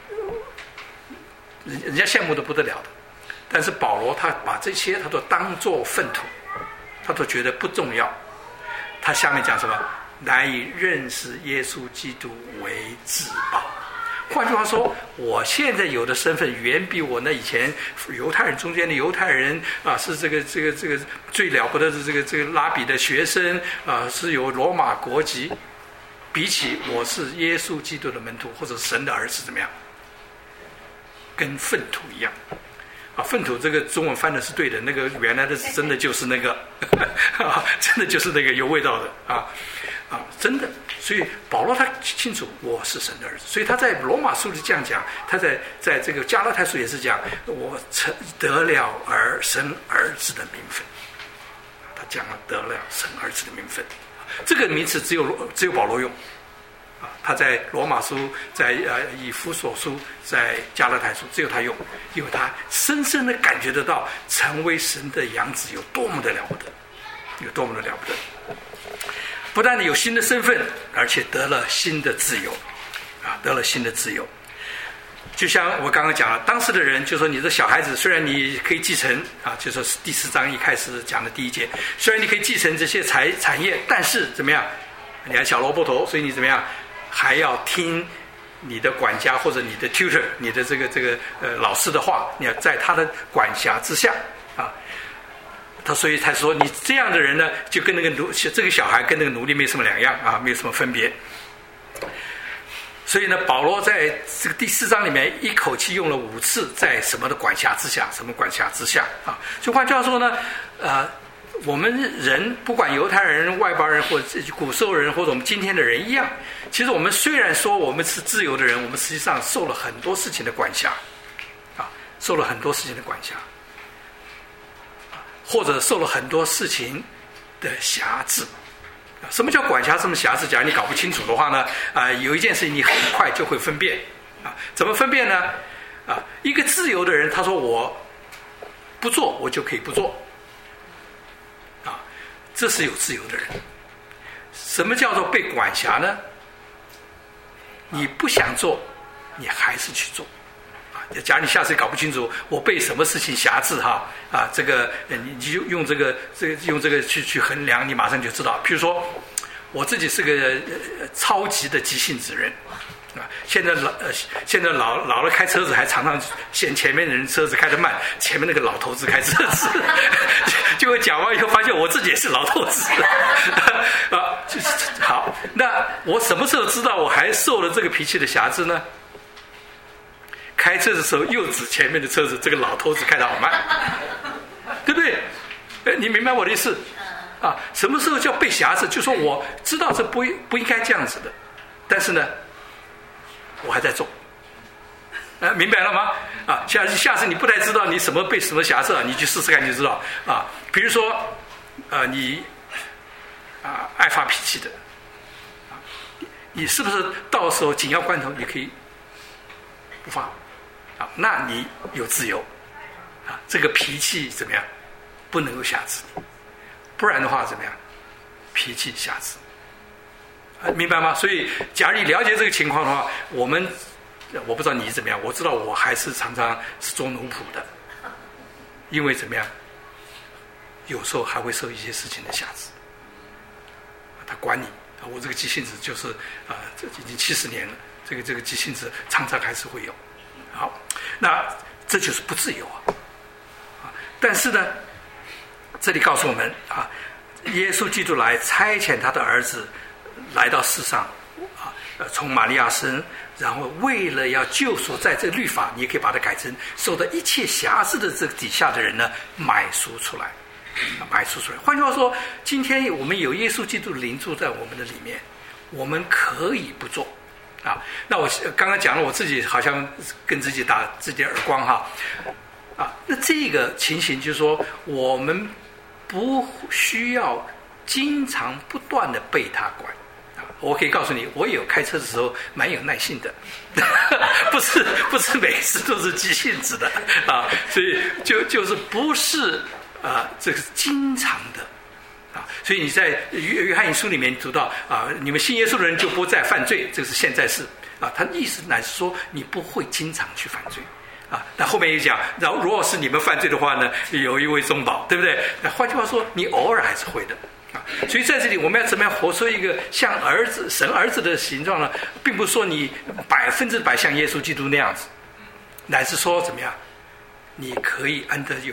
人家羡慕的不得了的。但是保罗他把这些他都当作粪土，他都觉得不重要。他下面讲什么？来以认识耶稣基督为至宝。换句话说，我现在有的身份远比我那以前犹太人中间的犹太人啊，是这个最了不得的这个拉比的学生啊，是有罗马国籍，比起我是耶稣基督的门徒或者神的儿子怎么样？跟粪土一样。啊，粪土这个中文翻的是对的，那个原来的真的就是那个，真的就是那个有味道的啊。真的，所以保罗他清楚我是神的儿子，所以他在罗马书里这样讲，他在这个加拉太书也是讲，我得了神儿子的名分。他讲了得了神儿子的名分，这个名词只有保罗用啊，他在罗马书、在以弗所书、在加拉太书只有他用，因为他深深的感觉得到成为神的养子有多么的了不得，有多么的了不得。不但有新的身份，而且得了新的自由，得了新的自由。就像我刚刚讲了，当时的人就说，你的小孩子虽然你可以继承啊，就说第4章一开始讲的第1节，虽然你可以继承这些产业，但是怎么样？你还小萝卜头，所以你怎么样？还要听你的管家或者你的 tutor， 你的这个老师的话，你要在他的管辖之下啊。所以他说，你这样的人呢，就跟这个小孩跟那个奴隶没什么两样啊，没有什么分别。所以呢，保罗在这个第4章里面一口气用了5次，在什么的管辖之下，什么管辖之下啊。就换句话说呢，我们人不管犹太人、外邦人或者古时候人或者我们今天的人一样，其实我们虽然说我们是自由的人，我们实际上受了很多事情的管辖啊，受了很多事情的管辖。 或者受了很多事情的辖制。什么叫管辖，什么辖制？假如你搞不清楚的话呢，有一件事情你很快就会分辨。怎么分辨呢？一个自由的人，他说我不做，我就可以不做。这是有自由的人。什么叫做被管辖呢？你不想做，你还是去做。假如你下次搞不清楚我被什么事情辖制这个你就用这个去衡量，你马上就知道。比如说我自己是个超级的急性子人现在老了开车子还常常嫌前面的人车子开得慢，前面那个老头子开车子结果讲完以后发现我自己也是老头子好，那我什么时候知道我还受了这个脾气的辖制呢？开车的时候又指前面的车子，这个老头子开得好慢，对不对？你明白我的意思什么时候叫被辖制？就说我知道这不应该这样子的，但是呢我还在做。明白了吗？下次你不太知道你什么被什么辖制你去试试看就知道比如说你爱发脾气的你是不是到时候紧要关头你可以不发那你有自由这个脾气怎么样？不能够辖制你，不然的话怎么样？脾气辖制。明白吗？所以假如你了解这个情况的话，我不知道你怎么样，我知道我还是常常是做奴仆的，因为怎么样？有时候还会受一些事情的辖制，他管你我这个急性子就是这已经70年了，这个急性子常常还是会有。好，那这就是不自由但是呢，这里告诉我们耶稣基督来差遣他的儿子来到世上从玛利亚生，然后为了要救赎在这个律法，你也可以把它改成受到一切辖制的这个底下的人呢，买赎出来。换句话说，今天我们有耶稣基督的灵住在我们的里面，我们可以不做那我刚刚讲了，我自己好像跟自己打自己的耳光那这个情形就是说，我们不需要经常不断的被他管。我可以告诉你，我有开车的时候蛮有耐心的不是每次都是急性子的所以就是不是这个经常的所以你在约翰一书里面读到你们信耶稣的人就不再犯罪，这是现在式他的意思乃是说你不会经常去犯罪那后面也讲，如果是你们犯罪的话呢，有一位中保，对不对？换句话说，你偶尔还是会的所以在这里我们要怎么样活出一个像神儿子的形状呢？并不是说你100%像耶稣基督那样子，乃是说怎么样，你可以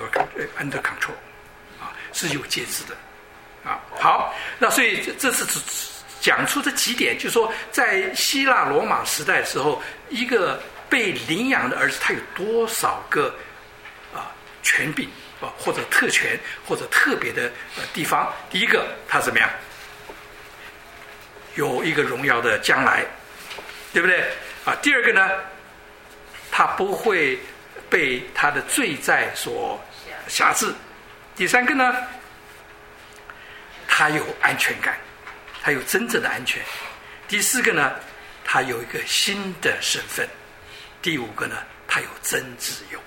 under control 是有节制的好，那所以这是讲出这几点，就是说在希腊罗马时代的时候，一个被领养的儿子他有多少个权柄或者特权或者特别的地方。第一个，他怎么样？有一个荣耀的将来，对不对第二个呢，他不会被他的罪债所辖制。第三个呢，他有安全感，他有真正的安全。第四个呢，他有一个新的身份。第五个呢，他有真自由。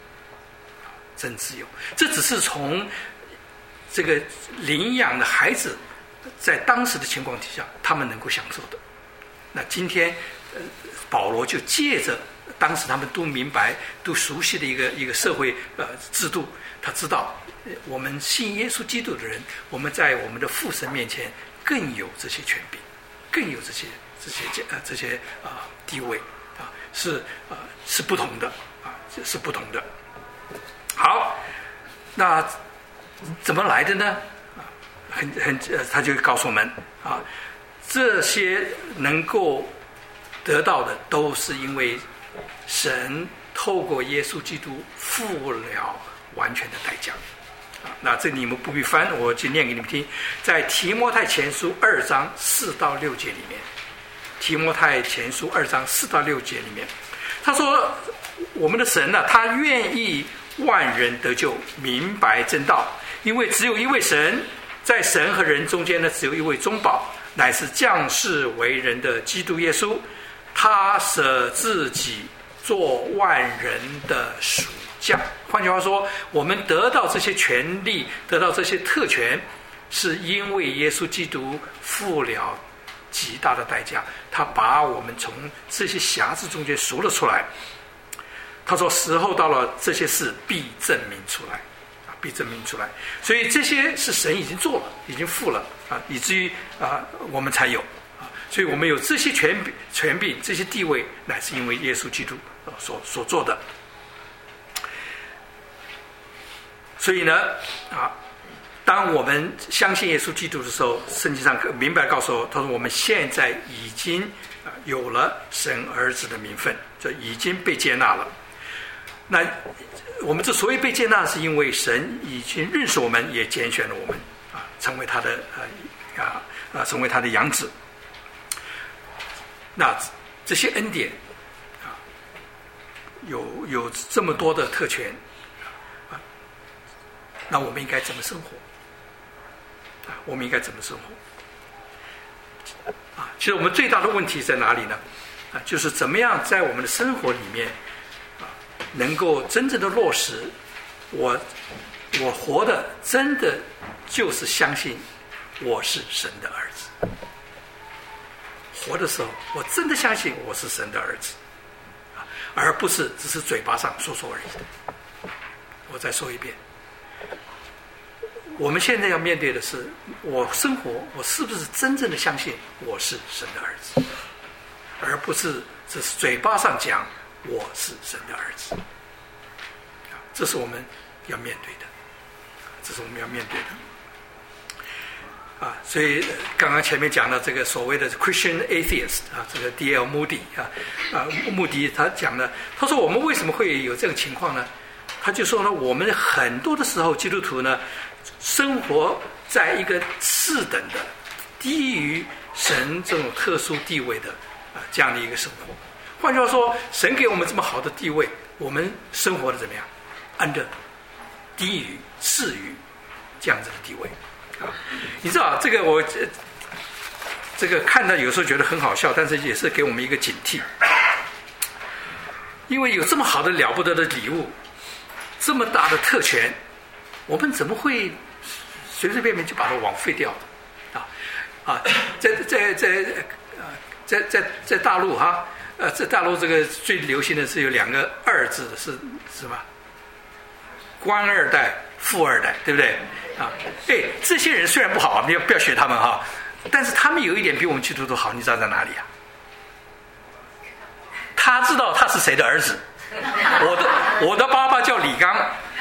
这只是从这个领养的孩子在当时的情况底下他们能够享受的。那今天保罗就借着当时他们都明白都熟悉的一个社会制度，他知道我们信耶稣基督的人，我们在我们的父神面前更有这些权柄，更有这些地位是不同的是不同的。好，那怎么来的呢？他就告诉我们这些能够得到的都是因为神透过耶稣基督付了完全的代价那这你们不必翻，我就念给你们听。在提摩太前书2章4到6节里面，提摩太前书2章4到6节里面，他说我们的神呢，他愿意万人得救，明白真道。因为只有一位神，在神和人中间呢，只有一位中保，乃是降世为人的基督耶稣。他舍自己做万人的赎价。换句话说，我们得到这些权利，得到这些特权，是因为耶稣基督付了极大的代价，他把我们从这些匣子中间赎了出来。他说时候到了，这些事必证明出来，必证明出来。所以这些是神已经做了，已经付了以至于我们才有所以我们有这些权柄，这些地位，乃是因为耶稣基督所做的。所以呢当我们相信耶稣基督的时候，圣经上明白告诉我，他说我们现在已经有了神儿子的名分，就已经被接纳了。那我们之所以被接纳，是因为神已经认识我们，也拣选了我们成为他的成为他的养子。那这些恩典有这么多的特权那我们应该怎么生活我们应该怎么生活其实我们最大的问题在哪里呢就是怎么样在我们的生活里面能够真正的落实我活的真的就是相信我是神的儿子。活的时候我真的相信我是神的儿子而不是只是嘴巴上说说而已的。我再说一遍，我们现在要面对的是我生活我是不是真正的相信我是神的儿子，而不是只是嘴巴上讲我是神的儿子。这是我们要面对的，这是我们要面对的所以刚刚前面讲的这个所谓的 Christian atheist 这个 D.L. Moody 穆迪他讲的，他说我们为什么会有这个情况呢？他就说呢，我们很多的时候基督徒呢生活在一个次等的低于神这种特殊地位的这样的一个生活。换句话说，神给我们这么好的地位，我们生活的怎么样？under 低于次于这样子的地位你知道这个我这个看到有时候觉得很好笑，但是也是给我们一个警惕。因为有这么好的了不得的礼物，这么大的特权，我们怎么会随随便便就把它枉费掉在大陆在大陆这个最流行的是有两个二字的，是什么？官二代、富二代，对不对？这些人虽然不好你不要学他们但是他们有一点比我们基督徒好，你知道在哪里他知道他是谁的儿子。我的爸爸叫李刚，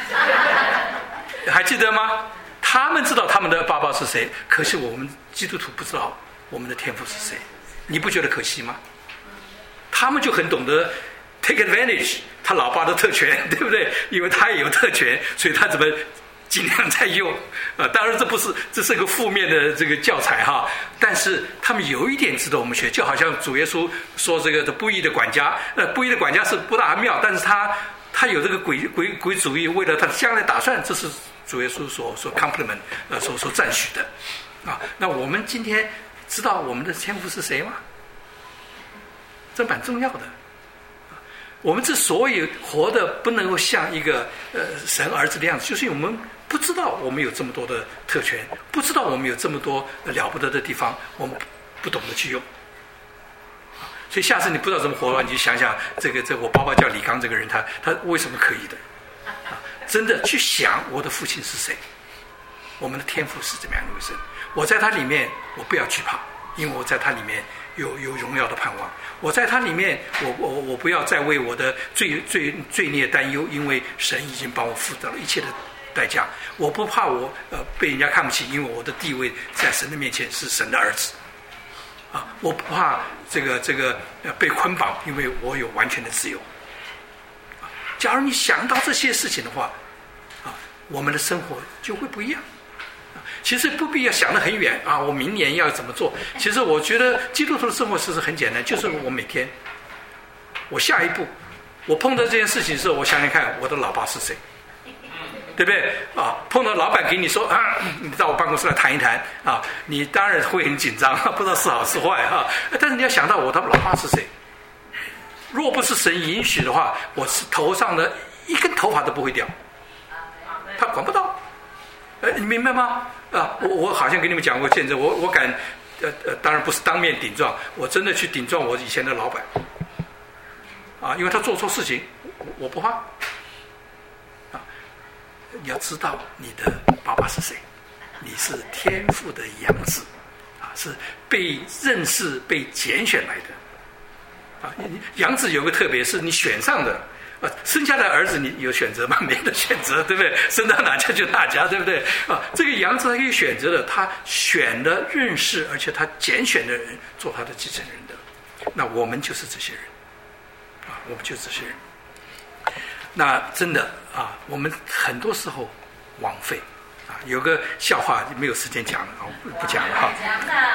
还记得吗？他们知道他们的爸爸是谁，可是我们基督徒不知道我们的天父是谁，你不觉得可惜吗？他们就很懂得 take advantage 他老爸的特权，对不对？因为他也有特权，所以他怎么尽量在用当然这是个负面的这个教材但是他们有一点值得我们学，就好像主耶稣说这个不义的管家，不义的管家是不大妙，但是他有这个鬼主意，为了他将来打算，这是主耶稣所 compliment 所赞许的那我们今天知道我们的天父是谁吗？这蛮重要的。我们之所以活得不能够像一个神儿子的样子，就是因为我们不知道我们有这么多的特权，不知道我们有这么多了不得的地方，我们不懂得去用所以下次你不知道怎么活的话，你就想想这我爸爸叫李刚这个人，他为什么可以的真的去想我的父亲是谁，我们的天父是怎么样的一个神，我在他里面我不要惧怕，因为我在他里面有荣耀的盼望，我在他里面我不要再为我的罪孽担忧，因为神已经帮我付到了一切的代价，我不怕我被人家看不起，因为我的地位在神的面前是神的儿子我不怕这个被捆绑，因为我有完全的自由假如你想到这些事情的话我们的生活就会不一样其实不必要想得很远我明年要怎么做。其实我觉得基督徒的生活是很简单，就是我每天，我下一步，我碰到这件事情的时候，我想想看我的老爸是谁， 对不对啊？碰到老板给你说啊，你到我办公室来谈一谈啊，你当然会很紧张，不知道是好是坏哈。但是你要想到我的老爸是谁，若不是神允许的话，我是头上的一根头发都不会掉，他管不到。你明白吗？啊，我好像跟你们讲过见证，我敢，当然不是当面顶撞，我真的去顶撞我以前的老板，啊，因为他做错事情，我不怕，啊，你要知道你的爸爸是谁，你是天父的养子，啊，是被认识、被拣选来的，啊，养子有个特别，是你选上的。生下来儿子你有选择吗？没得选择，对不对？生到哪家就哪家，对不对？啊，这个养子他可以选择的，他选了认识，而且他拣选的人做他的继承人的。那我们就是这些人，啊，我们就是这些人。那真的啊，我们很多时候枉费啊。有个笑话没有时间讲了啊，不讲了哈。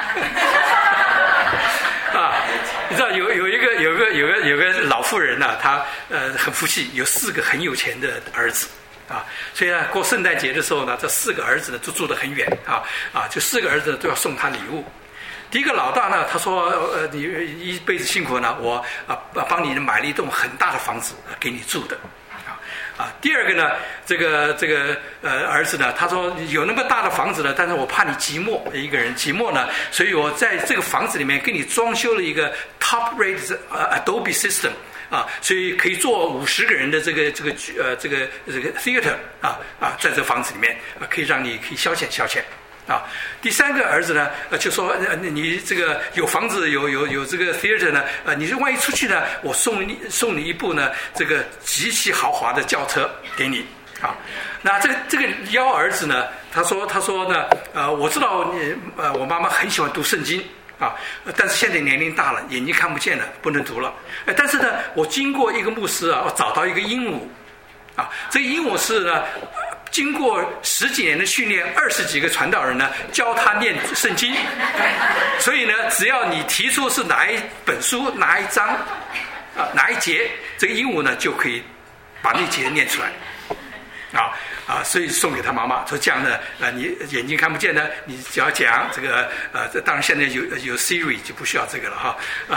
啊，你知道有个老妇人呢，她很福气，有4个很有钱的儿子啊，所以呢过圣诞节的时候呢，这4个儿子呢都住得很远啊，就4个儿子都要送他礼物。第一个老大呢，他说你一辈子辛苦呢，我帮你买了一栋很大的房子给你住的。第二个呢，这个儿子呢，他说有那么大的房子呢，但是我怕你寂寞，一个人寂寞呢，所以我在这个房子里面给你装修了一个 top rate Adobe system 啊，所以可以坐50个人的这个 theater 在这个房子里面可以让你可以消遣消遣。啊，第3个儿子呢，就说你这个有房子有这个 theater 呢，你万一出去呢，我送你一部呢这个极其豪华的轿车给你啊。那这个幺儿子呢，他说呢，我知道我妈妈很喜欢读圣经啊，但是现在年龄大了，眼睛看不见了，不能读了。但是呢，我经过一个牧师啊，我找到一个鹦鹉啊，这个鹦鹉是呢。经过10几年的训练，20几个传道人呢教他念圣经，所以呢，只要你提出是哪一本书、哪一章、哪一节，这个鹦鹉呢就可以把那节念出来，所以送给他妈妈说这样呢，你眼睛看不见呢，你只要讲这个当然现在有 Siri 就不需要这个了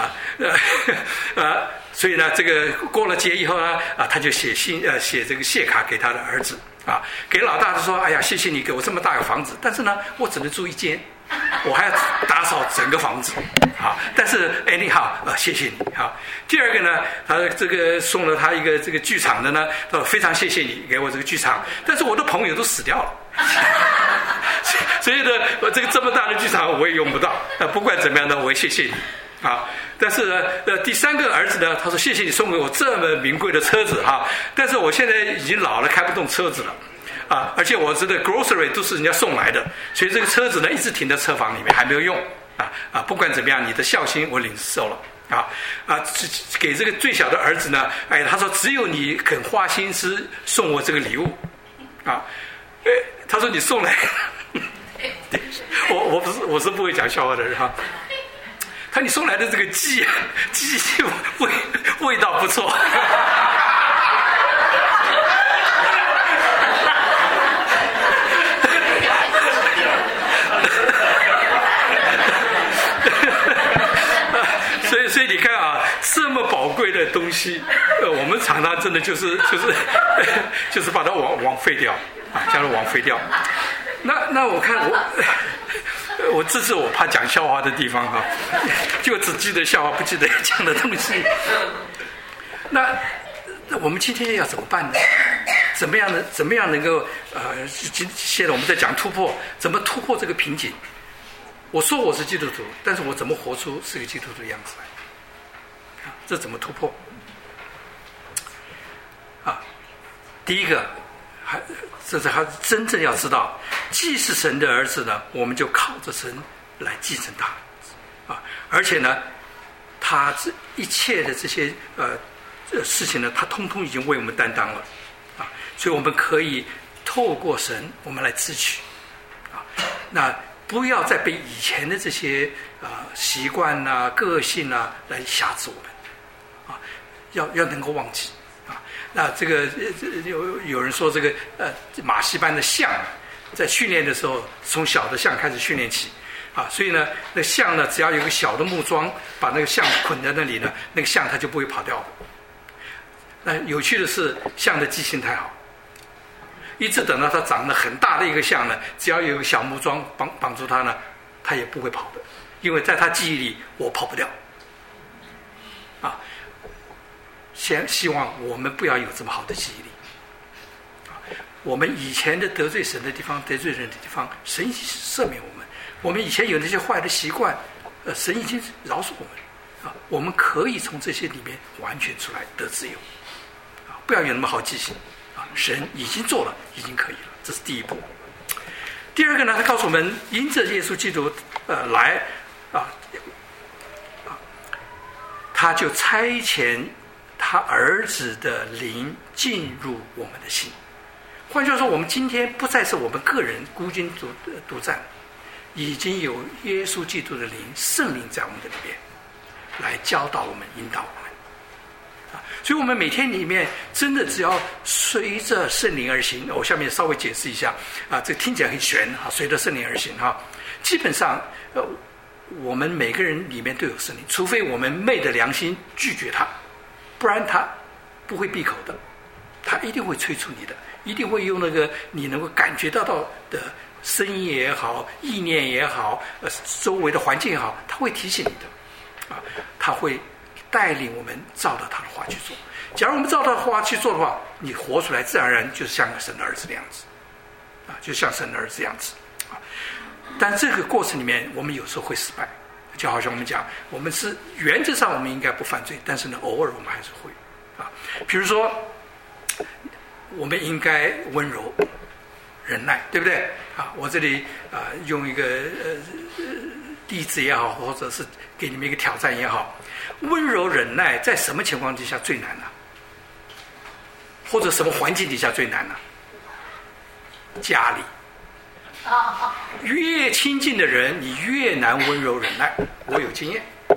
哈，所以呢，这个过了节以后呢，他就写这个谢卡给他的儿子。给老大的说，哎呀，谢谢你给我这么大个房子，但是呢，我只能住1间，我还要打扫整个房子，但是anyhow，谢谢你，第二个呢，他这个送了他一个这个剧场的呢，非常谢谢你给我这个剧场，但是我的朋友都死掉了，所以呢，这么大的剧场我也用不到，不管怎么样呢，我也谢谢你。但是呢，第3个儿子呢，他说谢谢你送给我这么名贵的车子但是我现在已经老了，开不动车子了而且我这个 grocery 都是人家送来的，所以这个车子呢一直停在车房里面还没有用不管怎么样，你的孝心我领受了给这个最小的儿子呢，他说只有你肯花心思送我这个礼物他说你送来我是不会讲笑话的人他你送来的这个鸡味道不错，所以你看这么宝贵的东西，我们常常真的就是把它枉费掉将它枉费掉。那我看我这是我怕讲笑话的地方就只记得笑话，不记得讲的东西。那我们今天要怎么办呢？怎么样能够现在我们在讲突破，怎么突破这个瓶颈？我说我是基督徒，但是我怎么活出是个基督徒的样子来？这怎么突破？第一个这是他真正要知道，既是神的儿子呢，我们就靠着神来继承他而且呢，他这一切的这些事情呢，他通通已经为我们担当了所以我们可以透过神，我们来支取那不要再被以前的这些习惯个性来辖制我们要能够忘记那这个有人说这个马戏班的象在训练的时候，从小的象开始训练起。所以呢，那象呢，只要有个小的木桩把那个象捆在那里呢，那个象它就不会跑掉的。那有趣的是，象的记性太好，一直等到它长得很大的一个象呢，只要有个小木桩绑住它呢，它也不会跑的，因为在它记忆里，我跑不掉。希望我们不要有这么好的记忆力。我们以前的得罪神的地方、得罪人的地方，神已经赦免我们。我们以前有那些坏的习惯，神已经饶恕我们。我们可以从这些里面完全出来得自由。不要有那么好记性。神已经做了，已经可以了，这是第一步。第二个呢，他告诉我们，因着耶稣基督来他就差遣他儿子的灵进入我们的心。换句话说，我们今天不再是我们个人孤军独战，已经有耶稣基督的灵、圣灵在我们的里面来教导我们、引导我们。所以我们每天里面真的只要随着圣灵而行。我下面稍微解释一下这个听起来很玄随着圣灵而行基本上我们每个人里面都有圣灵，除非我们昧着良心拒绝他，不然他不会闭口的，他一定会催促你的，一定会用那个你能够感觉到的声音也好、意念也好、周围的环境也好，他会提醒你的他会带领我们照着他的话去做。假如我们照他的话去做的话，你活出来自然而然就是像神的儿子的样子就像神的儿子的样子但这个过程里面，我们有时候会失败，就好像我们讲，我们是原则上我们应该不犯罪，但是呢，偶尔我们还是会比如说，我们应该温柔、忍耐，对不对我这里用一个例子也好，或者是给你们一个挑战也好，温柔忍耐在什么情况底下最难呢？或者什么环境底下最难呢？家里。越亲近的人，你越难温柔忍耐。我有经验。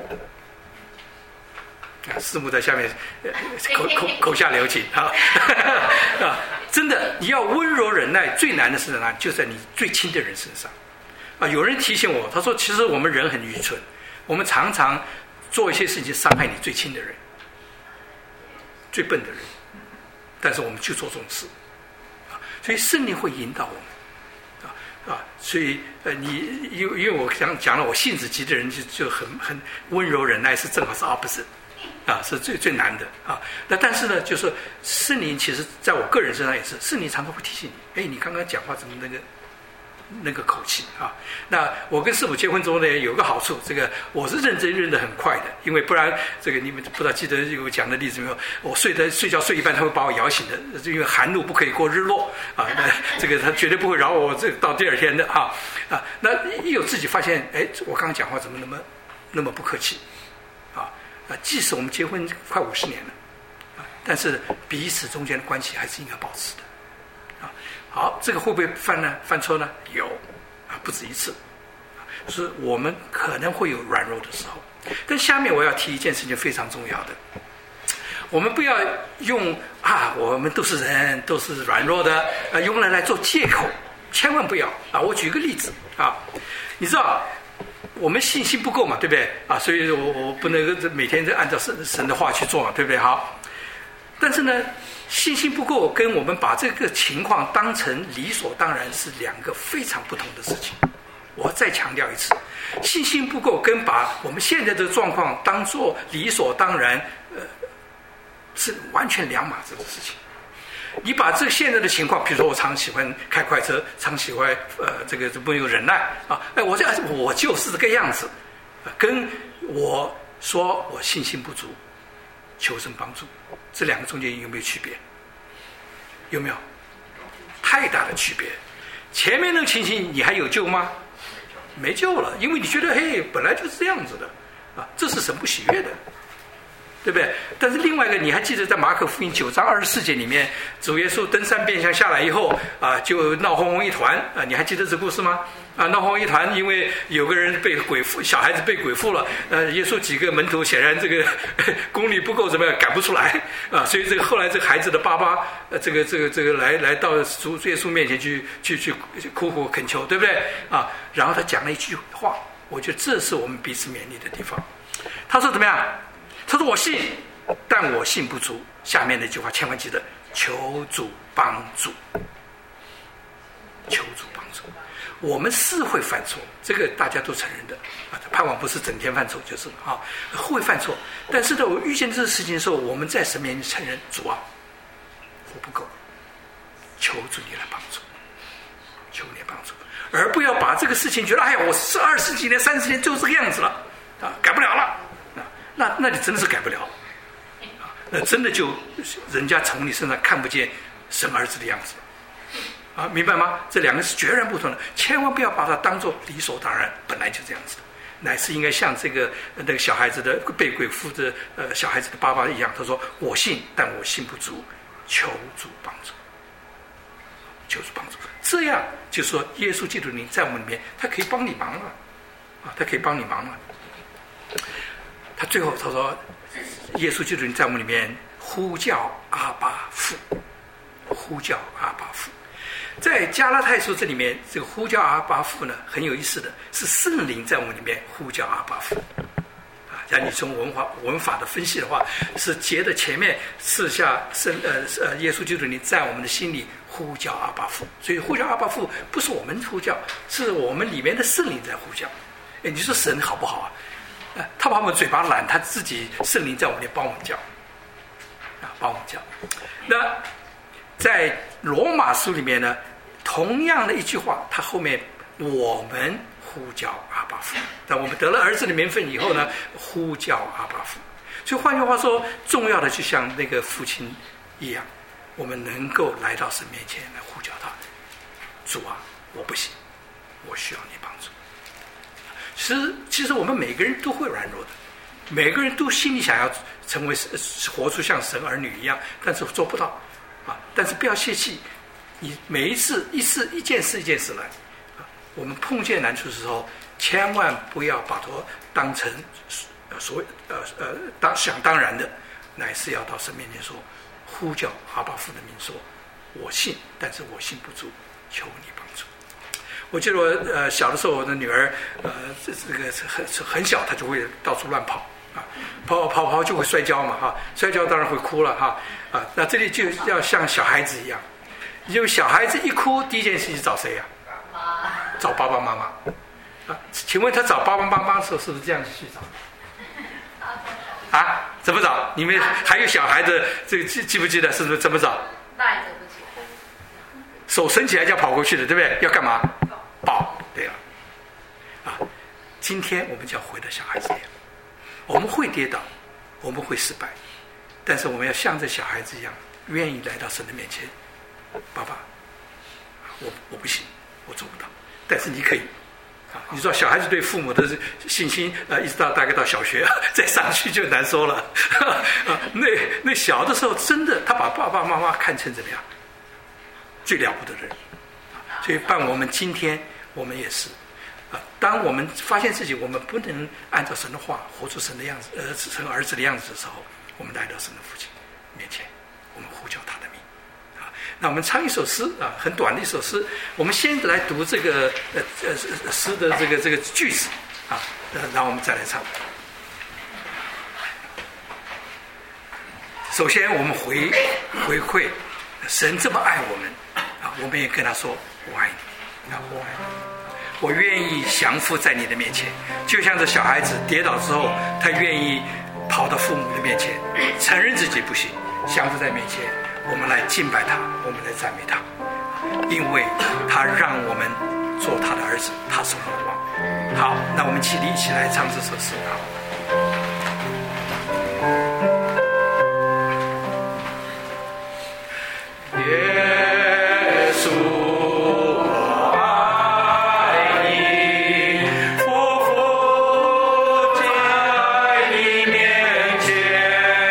师母在下面口下留情真的，你要温柔忍耐，最难的是哪里？就在你最亲的人身上有人提醒我，他说其实我们人很愚蠢，我们常常做一些事情伤害你最亲的人、最笨的人，但是我们就做这种事所以圣灵会引导我们所以你因为我讲了，我性子急的人就很温柔忍耐，是正好是 opposite是最难的但是呢，就是圣灵其实在我个人身上也是，圣灵常常会提醒你，你刚刚讲话怎么那个口气那我跟师父结婚之后呢，有个好处，这个我是认得很快的，因为不然这个你们不知道记得有讲的例子没有？我睡觉睡一半，他会把我摇醒的，因为寒露不可以过日落那这个他绝对不会饶我这到第二天的那一有自己发现，我刚刚讲话怎么那么不客气即使我们结婚快50年了但是彼此中间的关系还是应该保持的好，这个会不会犯错呢？有不止一次是我们可能会有软弱的时候。但下面我要提一件事情非常重要的，我们不要用我们都是人，都是软弱的用来做借口，千万不要我举个例子你知道我们信心不够嘛，对不对所以我不能每天按照神的话去做嘛，对不对？好，但是呢，信心不够跟我们把这个情况当成理所当然是两个非常不同的事情。我再强调一次，信心不够跟把我们现在的状况当作理所当然是完全两码子的事情。你把这个现在的情况，比如说我常喜欢开快车，常喜欢这个不有忍耐我就是这个样子跟我说我信心不足求神帮助，这两个中间有没有区别？有没有？太大的区别。前面那个情形你还有救吗？没救了，因为你觉得本来就是这样子的这是神不喜悦的对不对？但是另外一个，你还记得在马可福音9章24节里面，主耶稣登山变相下来以后啊，就闹哄哄一团啊，你还记得这故事吗？啊，闹哄哄一团，因为有个人被鬼附，小孩子被鬼附了，耶稣几个门徒显然这个功力不够，怎么样赶不出来啊？所以这个后来这个孩子的爸爸，这个来到主耶稣面前去苦苦恳求，对不对啊？然后他讲了一句话，我觉得这是我们彼此勉励的地方。他说怎么样？他说我信，但我信不足。下面那句话千万记得，求主帮助，求主帮助。我们是会犯错，这个大家都承认的啊。盼望不是整天犯错就是了啊，会犯错。但是呢，我遇见这个事情的时候，我们在神面前承认，主啊，我不够，求主你来帮助，求你帮助，而不要把这个事情觉得，哎呀，我是20几年、30年就这个样子了啊，改不了了啊，那你真的是改不了啊，那真的就人家从你身上看不见神儿子的样子。啊，明白吗？这两个是决然不同的，千万不要把它当作理所当然，本来就这样子的，乃是应该像这个那个小孩子的被鬼附的小孩子的爸爸一样，他说我信，但我信不足，求主帮助，求主帮助。这样就是说，耶稣基督你在我们里面，他可以帮你忙了，啊，他可以帮你忙了。他最后他说，耶稣基督你在我们里面呼叫阿爸父，呼叫阿爸父。在加拉太书这里面，这个呼叫阿爸父呢，很有意思的是圣灵在我们里面呼叫阿爸父啊。假如你从文法的分析的话，是接的前面四下耶稣基督你在我们的心里呼叫阿爸父，所以呼叫阿爸父不是我们呼叫，是我们里面的圣灵在呼叫。哎，你说神好不好啊？他把我们嘴巴懒，他自己圣灵在我们里帮我们叫啊，帮我们叫。那在罗马书里面呢，同样的一句话，它后面我们呼叫阿爸父，但我们得了儿子的名分以后呢，呼叫阿爸父。所以换句话说，重要的就像那个父亲一样，我们能够来到神面前来呼叫他，主啊，我不行，我需要你帮助。其实我们每个人都会软弱的，每个人都心里想要成为活出像神儿女一样，但是做不到啊。但是不要泄气，你每一次一件事来啊。我们碰见难处的时候，千万不要把它当成所谓想当然的，乃是要到神面前说，呼叫阿爸父的名说，我信，但是我信不足，求你帮助。我记得我小的时候，我的女儿这个很小，她就会到处乱跑啊，跑就会摔跤嘛哈，摔跤当然会哭了哈啊。那这里就要像小孩子一样，因为小孩子一哭，第一件事情找谁呀？找爸爸妈妈啊。请问他找爸爸妈妈的时候是不是这样去找？啊？怎么找？你们还有小孩子，这个记不记得？是不是怎么找？ 带着不起， 手伸起来就要跑过去的，对不对？要干嘛？抱。对了，啊，今天我们就要回到小孩子一样，我们会跌倒，我们会失败，但是我们要像这小孩子一样，愿意来到神的面前。爸爸，我不行，我做不到，但是你可以。你知道小孩子对父母的信心一直到大概到小学再上去就难说了那小的时候真的他把爸爸妈妈看成怎么样最了不得的人，所以伴我们今天我们也是当我们发现自己我们不能按照神的话活出神的样子成儿子的样子的时候，我们来到神的父亲面前，我们呼叫他的名。那我们唱一首诗啊，很短的一首诗。我们先来读这个诗的这个句子啊，然后我们再来唱。首先，我们回馈神这么爱我们啊，我们也跟他说我爱你啊，我爱你，我愿意降服在你的面前，就像这小孩子跌倒之后，他愿意跑到父母的面前，承认自己不行，降服在面前。我们来敬拜他，我们来赞美他，因为他让我们做他的儿子，他是我们的王。好，那我们起立一起来唱这首诗啊。耶稣在你面前。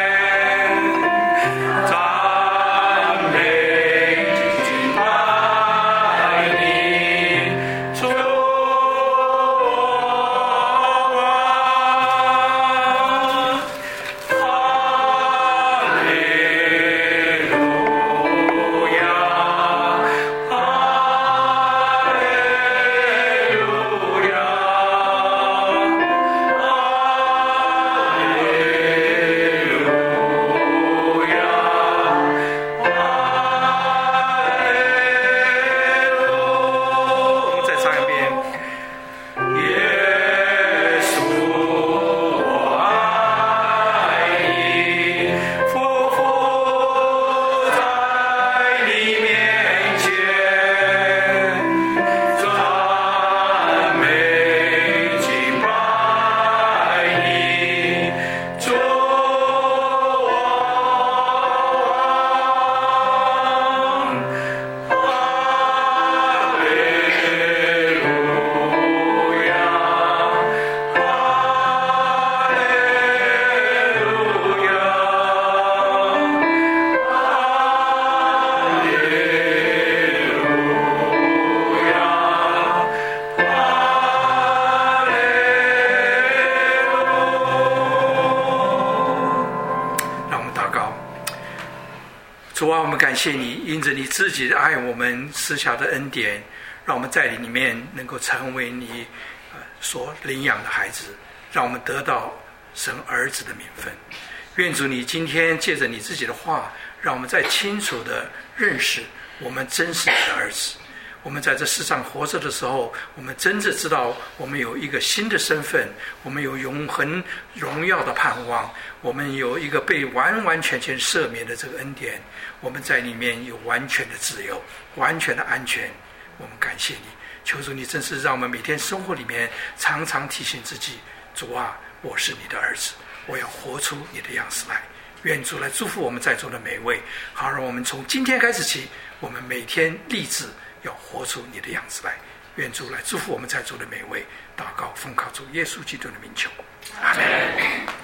主啊，我们感谢你，因着你自己的爱我们赐下的恩典，让我们在里面能够成为你所领养的孩子，让我们得到神儿子的名分。愿主你今天借着你自己的话，让我们再清楚地认识我们真是你的儿子。我们在这世上活着的时候，我们真正知道我们有一个新的身份，我们有永恒荣耀的盼望，我们有一个被完完全全赦免的这个恩典，我们在里面有完全的自由，完全的安全。我们感谢你，求主你真是让我们每天生活里面常常提醒自己，主啊，我是你的儿子，我要活出你的样式来。愿主来祝福我们在座的每位，好让我们从今天开始起，我们每天立志要活出你的样子来。愿主来祝福我们在座的每位，祷告奉靠主耶稣基督的名求，阿们。